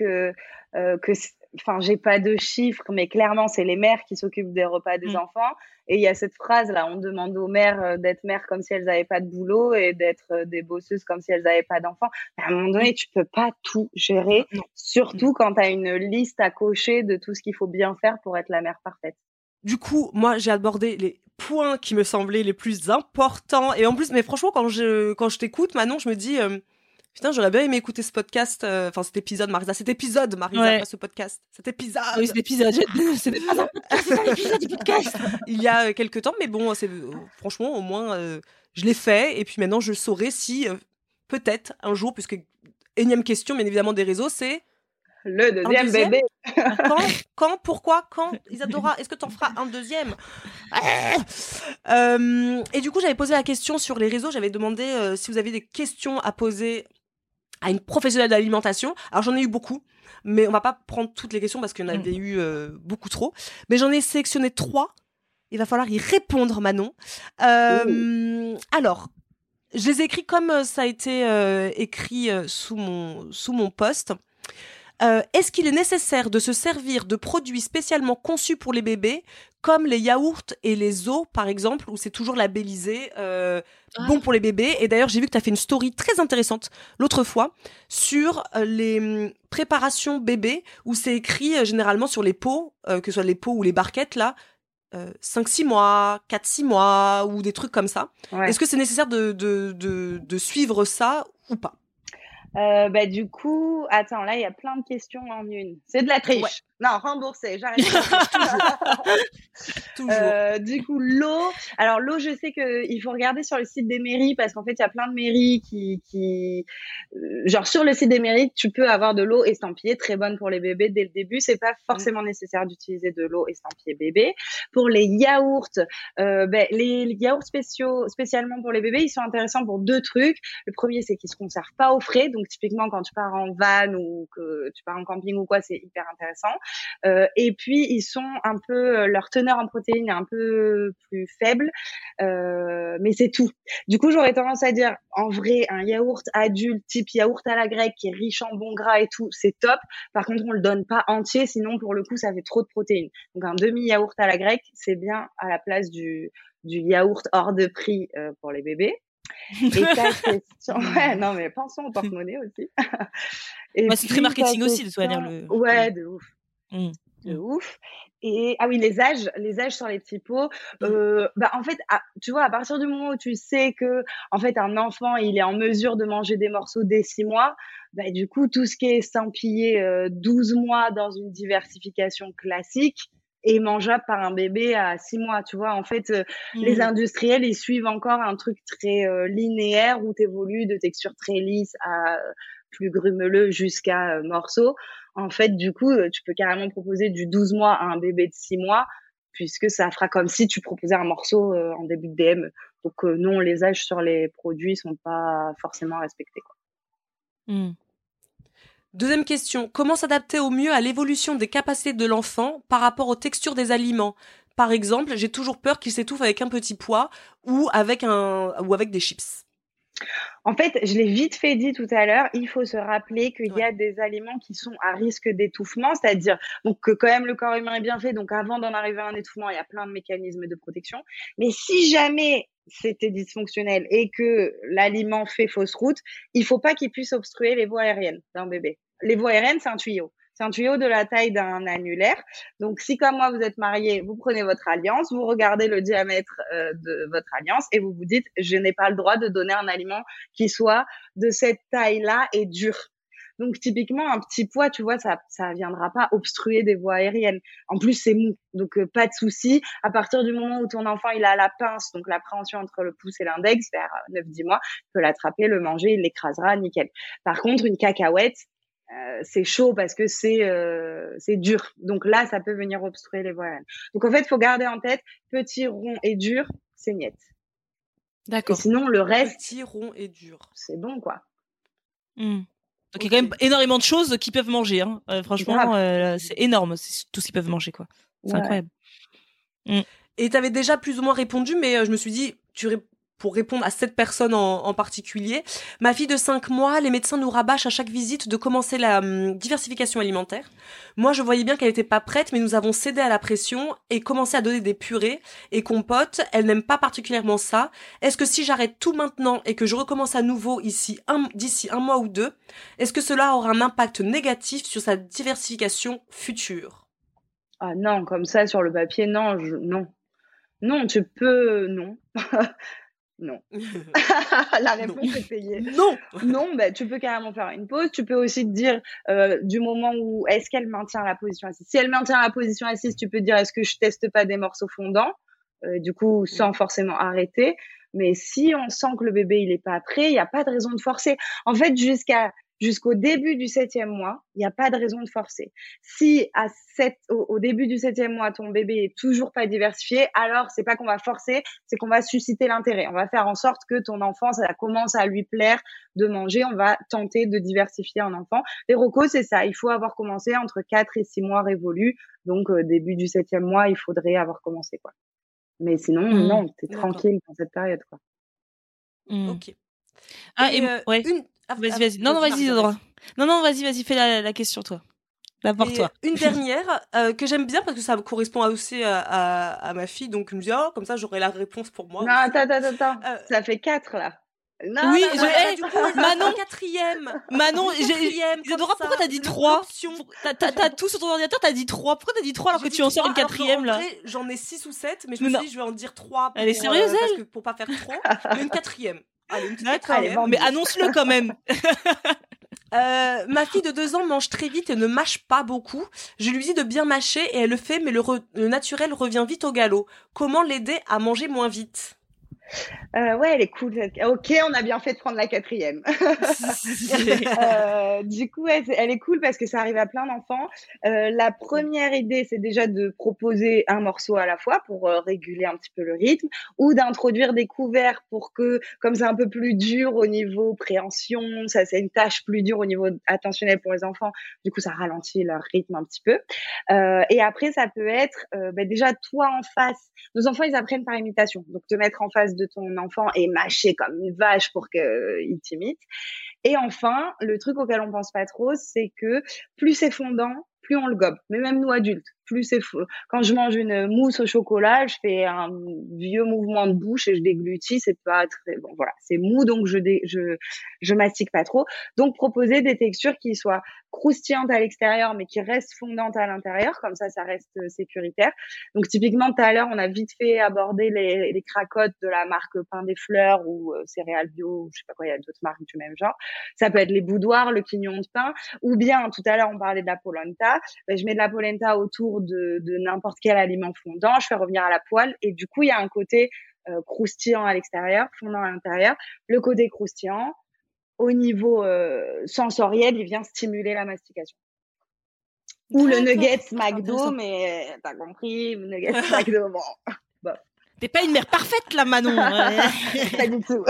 enfin, j'ai pas de chiffres, mais clairement, c'est les mères qui s'occupent des repas des enfants. Et il y a cette phrase là, on demande aux mères d'être mères comme si elles avaient pas de boulot et d'être des bosseuses comme si elles avaient pas d'enfants. À un moment donné, tu peux pas tout gérer, surtout quand tu as une liste à cocher de tout ce qu'il faut bien faire pour être la mère parfaite. du coup, moi, j'ai abordé les points qui me semblaient les plus importants. Et en plus, mais franchement, quand je t'écoute, Manon, je me dis, putain, j'aurais bien aimé écouter ce podcast, cet épisode, Marisa, Ouais. pas ce podcast, cet épisode. Oui, cet épisode, c'était pas un podcast, c'est un épisode du podcast. Il y a quelques temps, mais bon, franchement, au moins, je l'ai fait. Et puis maintenant, je saurai si, peut-être, un jour, puisque énième question, bien évidemment, des réseaux, c'est Le deuxième bébé. Pourquoi, quand, Isadora, est-ce que t'en feras un deuxième? Et du coup, j'avais posé la question sur les réseaux, j'avais demandé si vous aviez des questions à poser à une professionnelle d'alimentation. Alors, j'en ai eu beaucoup, mais on va pas prendre toutes les questions parce qu'il y en avait eu beaucoup trop. Mais j'en ai sélectionné 3. Il va falloir y répondre, Manon. Alors, je les ai écrits comme ça a été écrit sous mon post. Est-ce qu'il est nécessaire de se servir de produits spécialement conçus pour les bébés, comme les yaourts et les os, par exemple, où c'est toujours labellisé bon pour les bébés? Et d'ailleurs, j'ai vu que tu as fait une story très intéressante l'autre fois sur les préparations bébés, où c'est écrit généralement sur les pots, que ce soit les pots ou les barquettes, là, 5-6 mois, 4-6 mois, ou des trucs comme ça. Ouais. Est-ce que c'est nécessaire de suivre ça ou pas? Du coup, attends, là, il y a plein de questions en une. C'est de la triche. Ouais. Non, remboursé, j'arrête. Toujours. Du coup, l'eau. Alors, l'eau, je sais qu'il faut regarder sur le site des mairies parce qu'en fait, il y a plein de mairies genre, sur le site des mairies, tu peux avoir de l'eau estampillée très bonne pour les bébés dès le début. C'est pas forcément nécessaire d'utiliser de l'eau estampillée bébé. Pour les yaourts, les yaourts spécialement pour les bébés, ils sont intéressants pour 2 trucs. Le premier, c'est qu'ils se conservent pas au frais. Donc, typiquement, quand tu pars en van ou que tu pars en camping ou quoi, c'est hyper intéressant. Et puis ils sont un peu, leur teneur en protéines est un peu plus faible, mais c'est tout. Du coup, j'aurais tendance à dire, en vrai, un yaourt adulte type yaourt à la grecque qui est riche en bons gras et tout, c'est top. Par contre, on le donne pas entier, sinon pour le coup, ça fait trop de protéines. Donc un demi-yaourt à la grecque, c'est bien à la place du yaourt hors de prix pour les bébés. Et ta question, ouais, non mais pensons au porte-monnaie aussi. Et c'est très marketing aussi de toute manière. Ouais, de ouf. De ouf. Et oui, les âges sur les petits pots. En fait, tu vois, à partir du moment où tu sais que en fait un enfant il est en mesure de manger des morceaux dès 6 mois, du coup tout ce qui est estampillé 12 mois dans une diversification classique est mangeable par un bébé à 6 mois, tu vois. En fait, les industriels, ils suivent encore un truc très linéaire où t'évolues de texture très lisse à plus grumeleux jusqu'à morceaux. En fait, du coup, tu peux carrément proposer du 12 mois à un bébé de 6 mois, puisque ça fera comme si tu proposais un morceau en début de DM. Donc non, les âges sur les produits sont pas forcément respectés, quoi. Deuxième question, comment s'adapter au mieux à l'évolution des capacités de l'enfant par rapport aux textures des aliments? Par exemple, j'ai toujours peur qu'il s'étouffe avec un petit pois ou avec des chips. En fait, je l'ai vite fait dit tout à l'heure, il faut se rappeler qu'il y a des aliments qui sont à risque d'étouffement, c'est-à-dire donc que quand même le corps humain est bien fait, donc avant d'en arriver à un étouffement, il y a plein de mécanismes de protection. Mais si jamais c'était dysfonctionnel et que l'aliment fait fausse route, il faut pas qu'il puisse obstruer les voies aériennes d'un bébé. Les voies aériennes, c'est un tuyau. C'est un tuyau de la taille d'un annulaire. Donc, si comme moi, vous êtes mariés, vous prenez votre alliance, vous regardez le diamètre de votre alliance et vous vous dites, je n'ai pas le droit de donner un aliment qui soit de cette taille-là et dur. Donc, typiquement, un petit pois, tu vois, ça viendra pas obstruer des voies aériennes. En plus, c'est mou. Donc, pas de souci. À partir du moment où ton enfant, il a la pince, donc l'appréhension entre le pouce et l'index, vers 9-10 mois, il peut l'attraper, le manger, il l'écrasera, nickel. Par contre, une cacahuète, c'est chaud parce que c'est dur. Donc là, ça peut venir obstruer les voies aériennes. Donc en fait, il faut garder en tête, petit, rond et dur, c'est niet. D'accord. Et sinon, le reste, petit, rond et dur, c'est bon, quoi. Donc il y a quand même énormément de choses qu'ils peuvent manger. Hein. Franchement, c'est énorme, c'est tout ce qu'ils peuvent manger, quoi. C'est incroyable. Et tu avais déjà plus ou moins répondu, mais je me suis dit, pour répondre à cette personne en particulier, ma fille de 5 mois, les médecins nous rabâchent à chaque visite de commencer la diversification alimentaire. Moi, je voyais bien qu'elle était pas prête, mais nous avons cédé à la pression et commencé à donner des purées et compotes. Elle n'aime pas particulièrement ça. Est-ce que si j'arrête tout maintenant et que je recommence à nouveau d'ici 1 mois ou 2, est-ce que cela aura un impact négatif sur sa diversification future? Ah non, comme ça sur le papier, non, non. Non, tu peux, non. Non. La réponse est payée. Non. Non, bah, tu peux carrément faire une pause. Tu peux aussi te dire du moment où est-ce qu'elle maintient la position assise. Si elle maintient la position assise, tu peux te dire est-ce que je teste pas des morceaux fondants, du coup sans forcément arrêter. Mais si on sent que le bébé il est pas prêt, il y a pas de raison de forcer. En fait, jusqu'au début du 7e mois, il n'y a pas de raison de forcer. Si au début du 7e mois, ton bébé est toujours pas diversifié, alors c'est pas qu'on va forcer, c'est qu'on va susciter l'intérêt. On va faire en sorte que ton enfant, ça commence à lui plaire de manger. On va tenter de diversifier un enfant. Les recos, c'est ça. Il faut avoir commencé entre 4 et 6 mois révolus. Donc, début du 7e mois, il faudrait avoir commencé, quoi. Mais sinon, non, t'es tranquille dans cette période, quoi. Ok. Ah, ouais. Vas-y. Non, vas-y, Isadora. Non, vas-y, fais la question, toi. D'abord, toi. Une dernière que j'aime bien parce que ça correspond aussi à ma fille, donc je me dis, comme ça, j'aurai la réponse pour moi. Non, attends. Ça fait 4, là. Non, oui, du coup, Manon, 4e. Manon, Isadora, pourquoi t'as dit 3? T'as tout sur ton ordinateur, t'as dit 3. Pourquoi t'as dit 3 alors que tu en sors une 4e, là? En vrai, j'en ai 6 ou 7, mais je me suis dit, je vais en dire 3. Elle est sérieuse, parce que pour pas faire trop. Mais une 4e. Allez, une petite 4e. Mais annonce-le quand même. Ma fille de 2 ans mange très vite et ne mâche pas beaucoup. Je lui dis de bien mâcher et elle le fait, mais le naturel revient vite au galop. Comment l'aider à manger moins vite? Ouais, elle est cool. Ok, on a bien fait de prendre la 4e. Du coup, elle est cool parce que ça arrive à plein d'enfants. La première idée, c'est déjà de proposer un morceau à la fois pour réguler un petit peu le rythme, ou d'introduire des couverts pour que, comme c'est un peu plus dur au niveau préhension, ça c'est une tâche plus dure au niveau attentionnel pour les enfants. Du coup, ça ralentit leur rythme un petit peu. Et après, ça peut être déjà toi en face. Nos enfants, ils apprennent par imitation. Donc, te mettre en face de ton enfant et mâcher comme une vache pour qu'il t'imite. Et enfin, le truc auquel on pense pas trop, c'est que plus c'est fondant, plus on le gobe. Mais même nous adultes, plus c'est fou. Quand je mange une mousse au chocolat, je fais un vieux mouvement de bouche et je déglutis. C'est pas très bon. Voilà, c'est mou, donc je mastique pas trop. Donc proposer des textures qui soient croustillantes à l'extérieur, mais qui restent fondantes à l'intérieur. Comme ça reste sécuritaire. Donc typiquement, tout à l'heure, on a vite fait aborder les cracottes de la marque Pain des Fleurs ou Céréales Bio, je sais pas quoi. Il y a d'autres marques du même genre. Ça peut être les boudoirs, le quignon de pain, ou bien tout à l'heure on parlait de la polenta. Je mets de la polenta autour de n'importe quel aliment fondant, je fais revenir à la poêle et du coup il y a un côté croustillant à l'extérieur, fondant à l'intérieur. Le côté croustillant, au niveau sensoriel, il vient stimuler la mastication. Ou le nuggets McDo, mais t'as compris, le nuggets McDo, bon. T'es pas une mère parfaite là, Manon. Pas du tout.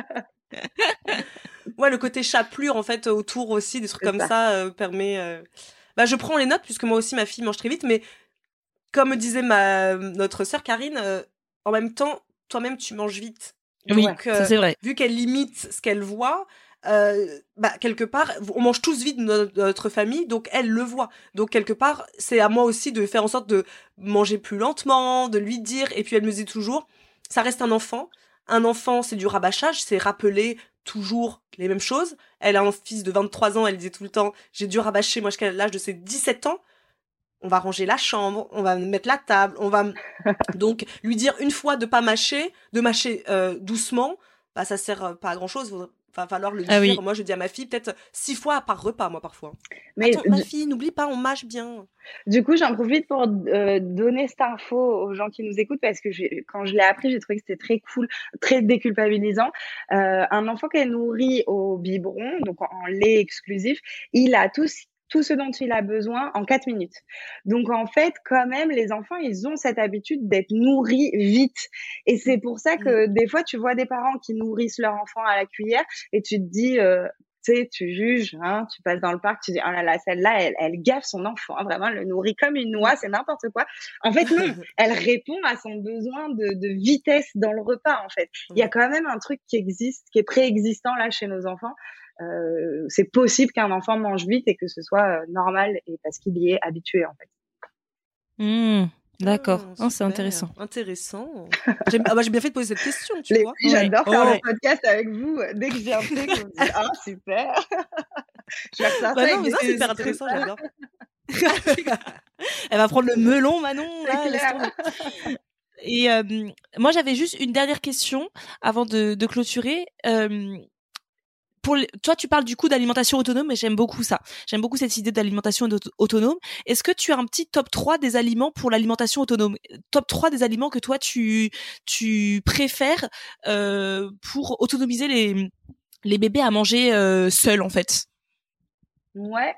Ouais, le côté chapelure en fait autour aussi, des trucs comme ça permet. Je prends les notes puisque moi aussi ma fille mange très vite, mais comme disait notre sœur Karine, en même temps, toi-même tu manges vite. Oui, donc, ça c'est vrai. Vu qu'elle limite ce qu'elle voit, quelque part, on mange tous vite dans notre famille, donc elle le voit. Donc quelque part, c'est à moi aussi de faire en sorte de manger plus lentement, de lui dire. Et puis elle me dit toujours, ça reste un enfant. Un enfant, c'est du rabâchage, c'est rappeler toujours les mêmes choses. Elle a un fils de 23 ans, elle disait tout le temps, j'ai dû rabâcher, moi jusqu'à l'âge de ses 17 ans. On va ranger la chambre, on va mettre la table, on va donc lui dire une fois de pas mâcher, de mâcher doucement, ça sert pas à grand chose. Va falloir le dire. Oui. Moi, je dis à ma fille peut-être 6 fois par repas, moi parfois. Mais attends, ma fille, n'oublie pas, on mâche bien. Du coup, j'en profite pour donner cette info aux gens qui nous écoutent parce que quand je l'ai appris, j'ai trouvé que c'était très cool, très déculpabilisant. Un enfant qui est nourri au biberon, donc en lait exclusif, il a tout ce dont il a besoin en 4 minutes. Donc, en fait, quand même, les enfants, ils ont cette habitude d'être nourris vite. Et c'est pour ça que des fois, tu vois des parents qui nourrissent leur enfant à la cuillère et tu te dis, tu sais, tu juges, hein, tu passes dans le parc, tu dis, oh là là, celle-là, elle gaffe son enfant, hein, vraiment, elle le nourrit comme une noix, c'est n'importe quoi. En fait, non, elle répond à son besoin de vitesse dans le repas, en fait. Il y a quand même un truc qui existe, qui est préexistant là chez nos enfants. C'est possible qu'un enfant mange vite et que ce soit normal et parce qu'il y est habitué, en fait. D'accord, c'est intéressant. Intéressant. J'ai bien fait de poser cette question, tu vois. J'adore faire le podcast avec vous. Dès que j'ai un truc, je me dis, ah, super. Je vais faire ça. Non, mais c'est super intéressant, j'adore. Elle va prendre le melon, Manon. C'est Là, laisse clair. tomber. Et moi, j'avais juste une dernière question avant de clôturer. Toi, tu parles du coup d'alimentation autonome, et j'aime beaucoup ça. J'aime beaucoup cette idée d'alimentation autonome. Est-ce que tu as un petit top 3 des aliments pour l'alimentation autonome? Top 3 des aliments que toi, tu préfères pour autonomiser les bébés à manger seuls, en fait? Ouais.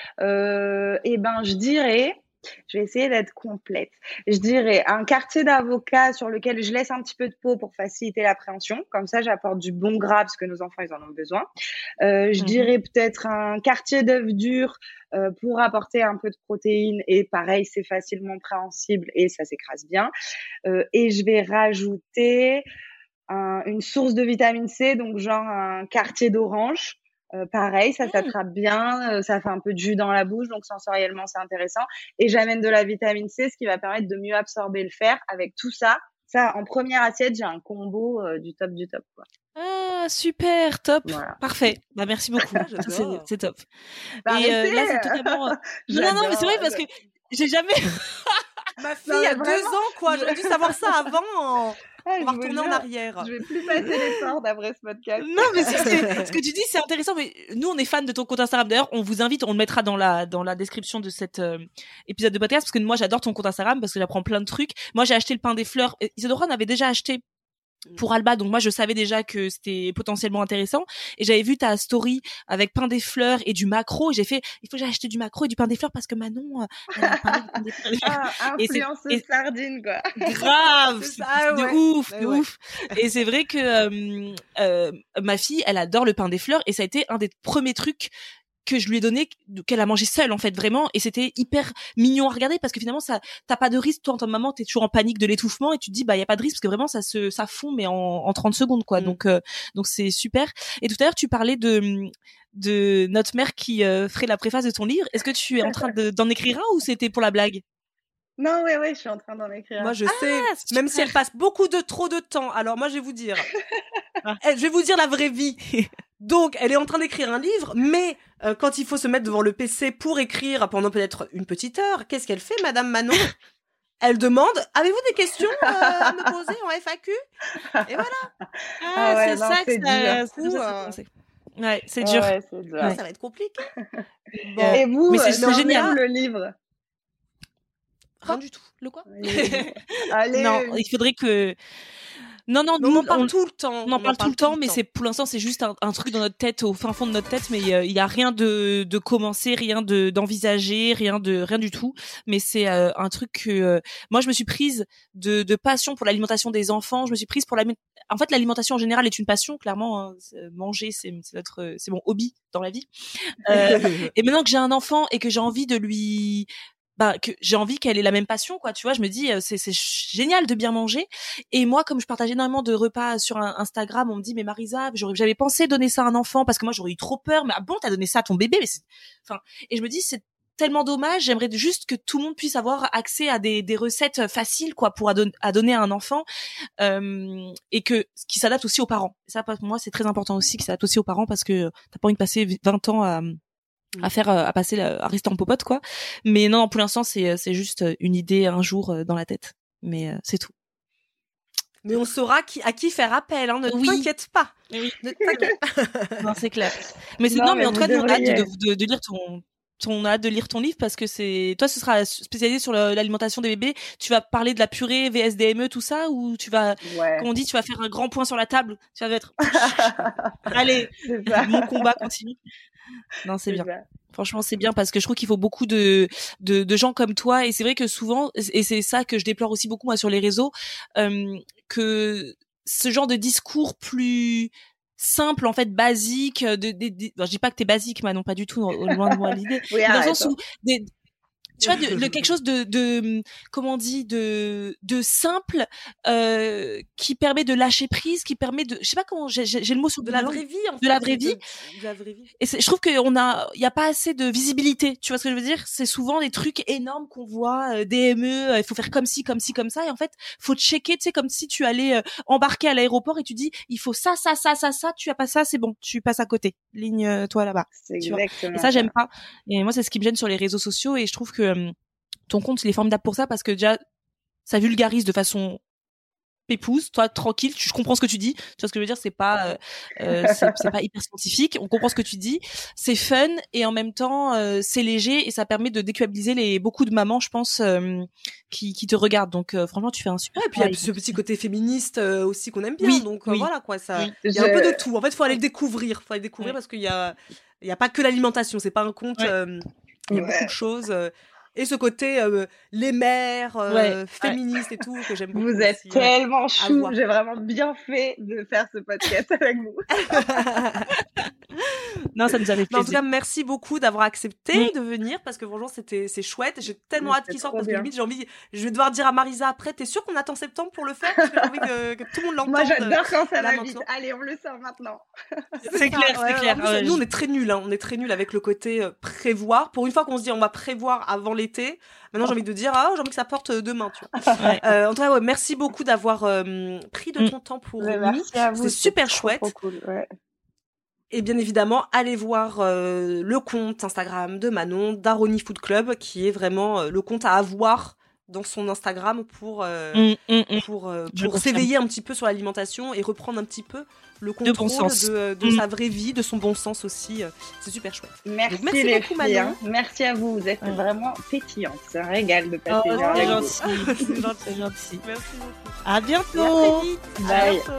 Je dirais, je vais essayer d'être complète. Je dirais un quartier d'avocat sur lequel je laisse un petit peu de peau pour faciliter l'appréhension. Comme ça, j'apporte du bon gras parce que nos enfants, ils en ont besoin. Je dirais peut-être un quartier d'œufs durs pour apporter un peu de protéines. Et pareil, c'est facilement préhensible et ça s'écrase bien. Et je vais rajouter une source de vitamine C, donc genre un quartier d'orange. Pareil, ça s'attrape bien, ça fait un peu de jus dans la bouche, donc sensoriellement c'est intéressant. Et j'amène de la vitamine C, ce qui va permettre de mieux absorber le fer. Avec tout ça, en première assiette, j'ai un combo du top, quoi. Ah, super, top, Voilà. Parfait. Bah merci beaucoup, c'est top. Bah, Et là, c'est totalement. Non, mais c'est vrai parce que j'ai jamais. Ma fille a 2 ans, quoi. J'aurais dû savoir ça avant. On va retourner en arrière. Je vais plus passer l'effort d'après ce podcast. Non, mais ce que tu dis, c'est intéressant. Mais nous, on est fans de ton compte Instagram. D'ailleurs, on vous invite, on le mettra dans la description de cet épisode de podcast, parce que moi, j'adore ton compte Instagram parce que j'apprends plein de trucs. Moi, j'ai acheté le pain des fleurs. Isadora en avait déjà acheté pour Alba, donc moi je savais déjà que c'était potentiellement intéressant, et j'avais vu ta story avec pain des fleurs et du maquereau, et j'ai fait il faut que j'aille acheter du maquereau et du pain des fleurs parce que Manon elle a parlé du pain des fleurs. Influenceuse sardine, quoi. Grave, C'est ça, de ouais. ouf, Ouais, de ouais. ouf. Et c'est vrai que ma fille, elle adore le pain des fleurs, et ça a été un des premiers trucs que je lui ai donné, qu'elle a mangé seule, en fait, vraiment, et c'était hyper mignon à regarder parce que finalement ça, t'as pas de risque. Toi en tant que maman, t'es toujours en panique de l'étouffement et tu te dis bah y a pas de risque parce que vraiment ça fond mais en 30 secondes, quoi. Donc c'est super. Et tout à l'heure tu parlais de notre mère qui ferait la préface de ton livre. Est-ce que tu es en train d'en écrire un ou c'était pour la blague? Non, ouais, je suis en train d'en écrire. Moi, je sais, super. même si elle passe trop de temps. Alors, moi, je vais vous dire. Je vais vous dire la vraie vie. Donc, elle est en train d'écrire un livre, mais quand il faut se mettre devant le PC pour écrire pendant peut-être une petite heure, qu'est-ce qu'elle fait, Madame Manon? Elle demande, avez-vous des questions à me poser en FAQ? Et voilà. C'est ça que c'est dur. Ouais, c'est dur. Ça va être compliqué. Bon. Et vous, mais c'est génial. Le livre. Rien du tout. Le quoi? Allez. Non, il faudrait que... Non, Mais on en parle tout le temps. On en parle tout le temps, mais c'est pour l'instant c'est juste un truc dans notre tête, au fin fond de notre tête, mais il y a rien de commencer, rien d'envisager, rien du tout. Mais c'est un truc que moi je me suis prise de passion pour l'alimentation des enfants. Je me suis prise pour en fait l'alimentation en général est une passion, clairement. Hein. Manger c'est mon hobby dans la vie. Et maintenant que j'ai un enfant et que j'ai envie de lui que j'ai envie qu'elle ait la même passion, quoi, tu vois, je me dis c'est génial de bien manger. Et moi, comme je partage énormément de repas sur Instagram, on me dit mais Marisa, j'avais pensé donner ça à un enfant parce que moi j'aurais eu trop peur. Mais ah bon, t'as donné ça à ton bébé? Mais et je me dis c'est tellement dommage. J'aimerais juste que tout le monde puisse avoir accès à des recettes faciles, quoi, pour à donner à un enfant, et qui s'adapte aussi aux parents. Et ça, pour moi, c'est très important aussi, qui s'adapte aussi aux parents, parce que t'as pas envie de passer 20 ans à rester en popote, quoi. Mais non, pour l'instant c'est juste une idée un jour dans la tête, mais c'est tout. Mais on saura à qui faire appel, hein. Ne t'inquiète pas. Oui. Ne t'inquiète pas. Non, c'est clair. Mais en tout cas, nous on a hâte de lire on a hâte de lire ton livre, parce que toi ce sera spécialisé sur l'alimentation des bébés. Tu vas parler de la purée VSDME, tout ça, ou tu vas, comme on dit, tu vas faire un grand point sur la table, tu vas être allez, mon combat continue. Non, c'est bien. Franchement, c'est bien, parce que je trouve qu'il faut beaucoup de gens comme toi, et c'est vrai que souvent, et c'est ça que je déplore aussi beaucoup moi sur les réseaux, que ce genre de discours plus simple, en fait, basique, je dis pas que t'es basique, Manon, pas du tout, loin de moi l'idée, dans le sens où tu vois, de quelque chose de comment on dit, de simple, qui permet de lâcher prise, qui permet de, je sais pas comment, j'ai le mot sur de la vraie vie, en fait. De la vraie vie. De la vraie vie. Et je trouve il y a pas assez de visibilité. Tu vois ce que je veux dire? C'est souvent des trucs énormes qu'on voit, DME, il faut faire comme ci, comme ci, comme ça. Et en fait, faut checker, tu sais, comme si tu allais embarquer à l'aéroport et tu dis, il faut ça, tu as pas ça, c'est bon, tu passes à côté. Ligne, toi là-bas. C'est exactement. Et ça, j'aime pas. Et moi, c'est ce qui me gêne sur les réseaux sociaux, et je trouve que ton compte il est formidable pour ça parce que déjà ça vulgarise de façon pépouse, toi tranquille, je comprends ce que tu dis, tu vois ce que je veux dire, c'est pas hyper scientifique, on comprend ce que tu dis, c'est fun et en même temps c'est léger et ça permet de déculpabiliser beaucoup de mamans, je pense, qui te regardent. Donc franchement, tu fais un super. Et puis il y a ce petit côté féministe aussi qu'on aime bien. Oui, donc oui. voilà quoi, ça. Il y a un peu de tout. En fait, faut aller le découvrir, parce qu'il y a pas que l'alimentation. C'est pas un compte. Il y a beaucoup de choses. Et ce côté les mères féministes et tout que j'aime beaucoup. Vous êtes aussi, tellement chou. J'ai vraiment bien fait de faire ce podcast avec vous. Non, ça nous avait plaisir. En tout cas, merci beaucoup d'avoir accepté de venir parce que franchement, c'est chouette. J'ai tellement hâte qu'il sorte parce que limite, je vais devoir dire à Marisa après, t'es sûre qu'on attend septembre pour le faire parce que j'ai envie que tout le monde l'entende. Moi, j'adore quand ça va vite. Allez, on le sort maintenant. C'est clair, c'est clair. Nous, on est très nuls. On est très nuls avec le côté prévoir. Pour une fois qu'on se dit on va prévoir avant l'été, maintenant j'ai envie de dire j'ai envie que ça porte demain, tu vois. En tout cas, merci beaucoup d'avoir pris de ton temps pour nous. C'est super chouette. Trop cool, Et bien évidemment, allez voir le compte Instagram de Manon, d'Aroni Food Club, qui est vraiment le compte à avoir dans son Instagram pour s'éveiller un petit peu sur l'alimentation et reprendre un petit peu le contrôle de sa vraie vie, de son bon sens aussi. C'est super chouette. Merci les beaucoup, filles, Manon. Merci à vous. Vous êtes vraiment pétillantes. C'est un régal de passer une heure avec vous. C'est gentil. Merci beaucoup. À bientôt. À très vite. Bye. À bientôt.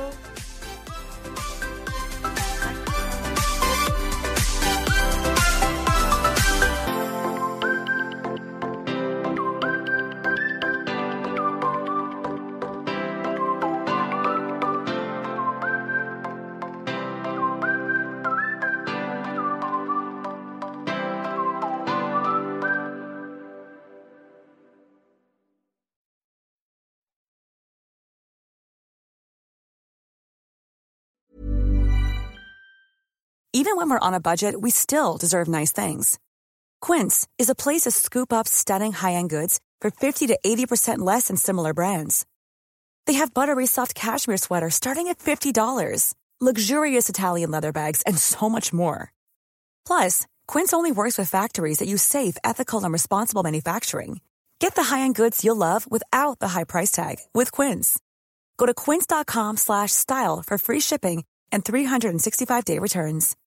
Even when we're on a budget, we still deserve nice things. Quince is a place to scoop up stunning high-end goods for 50 to 80% less than similar brands. They have buttery soft cashmere sweaters starting at $50, luxurious Italian leather bags, and so much more. Plus, Quince only works with factories that use safe, ethical, and responsible manufacturing. Get the high-end goods you'll love without the high price tag with Quince. Go to quince.com/style for free shipping and 365-day returns.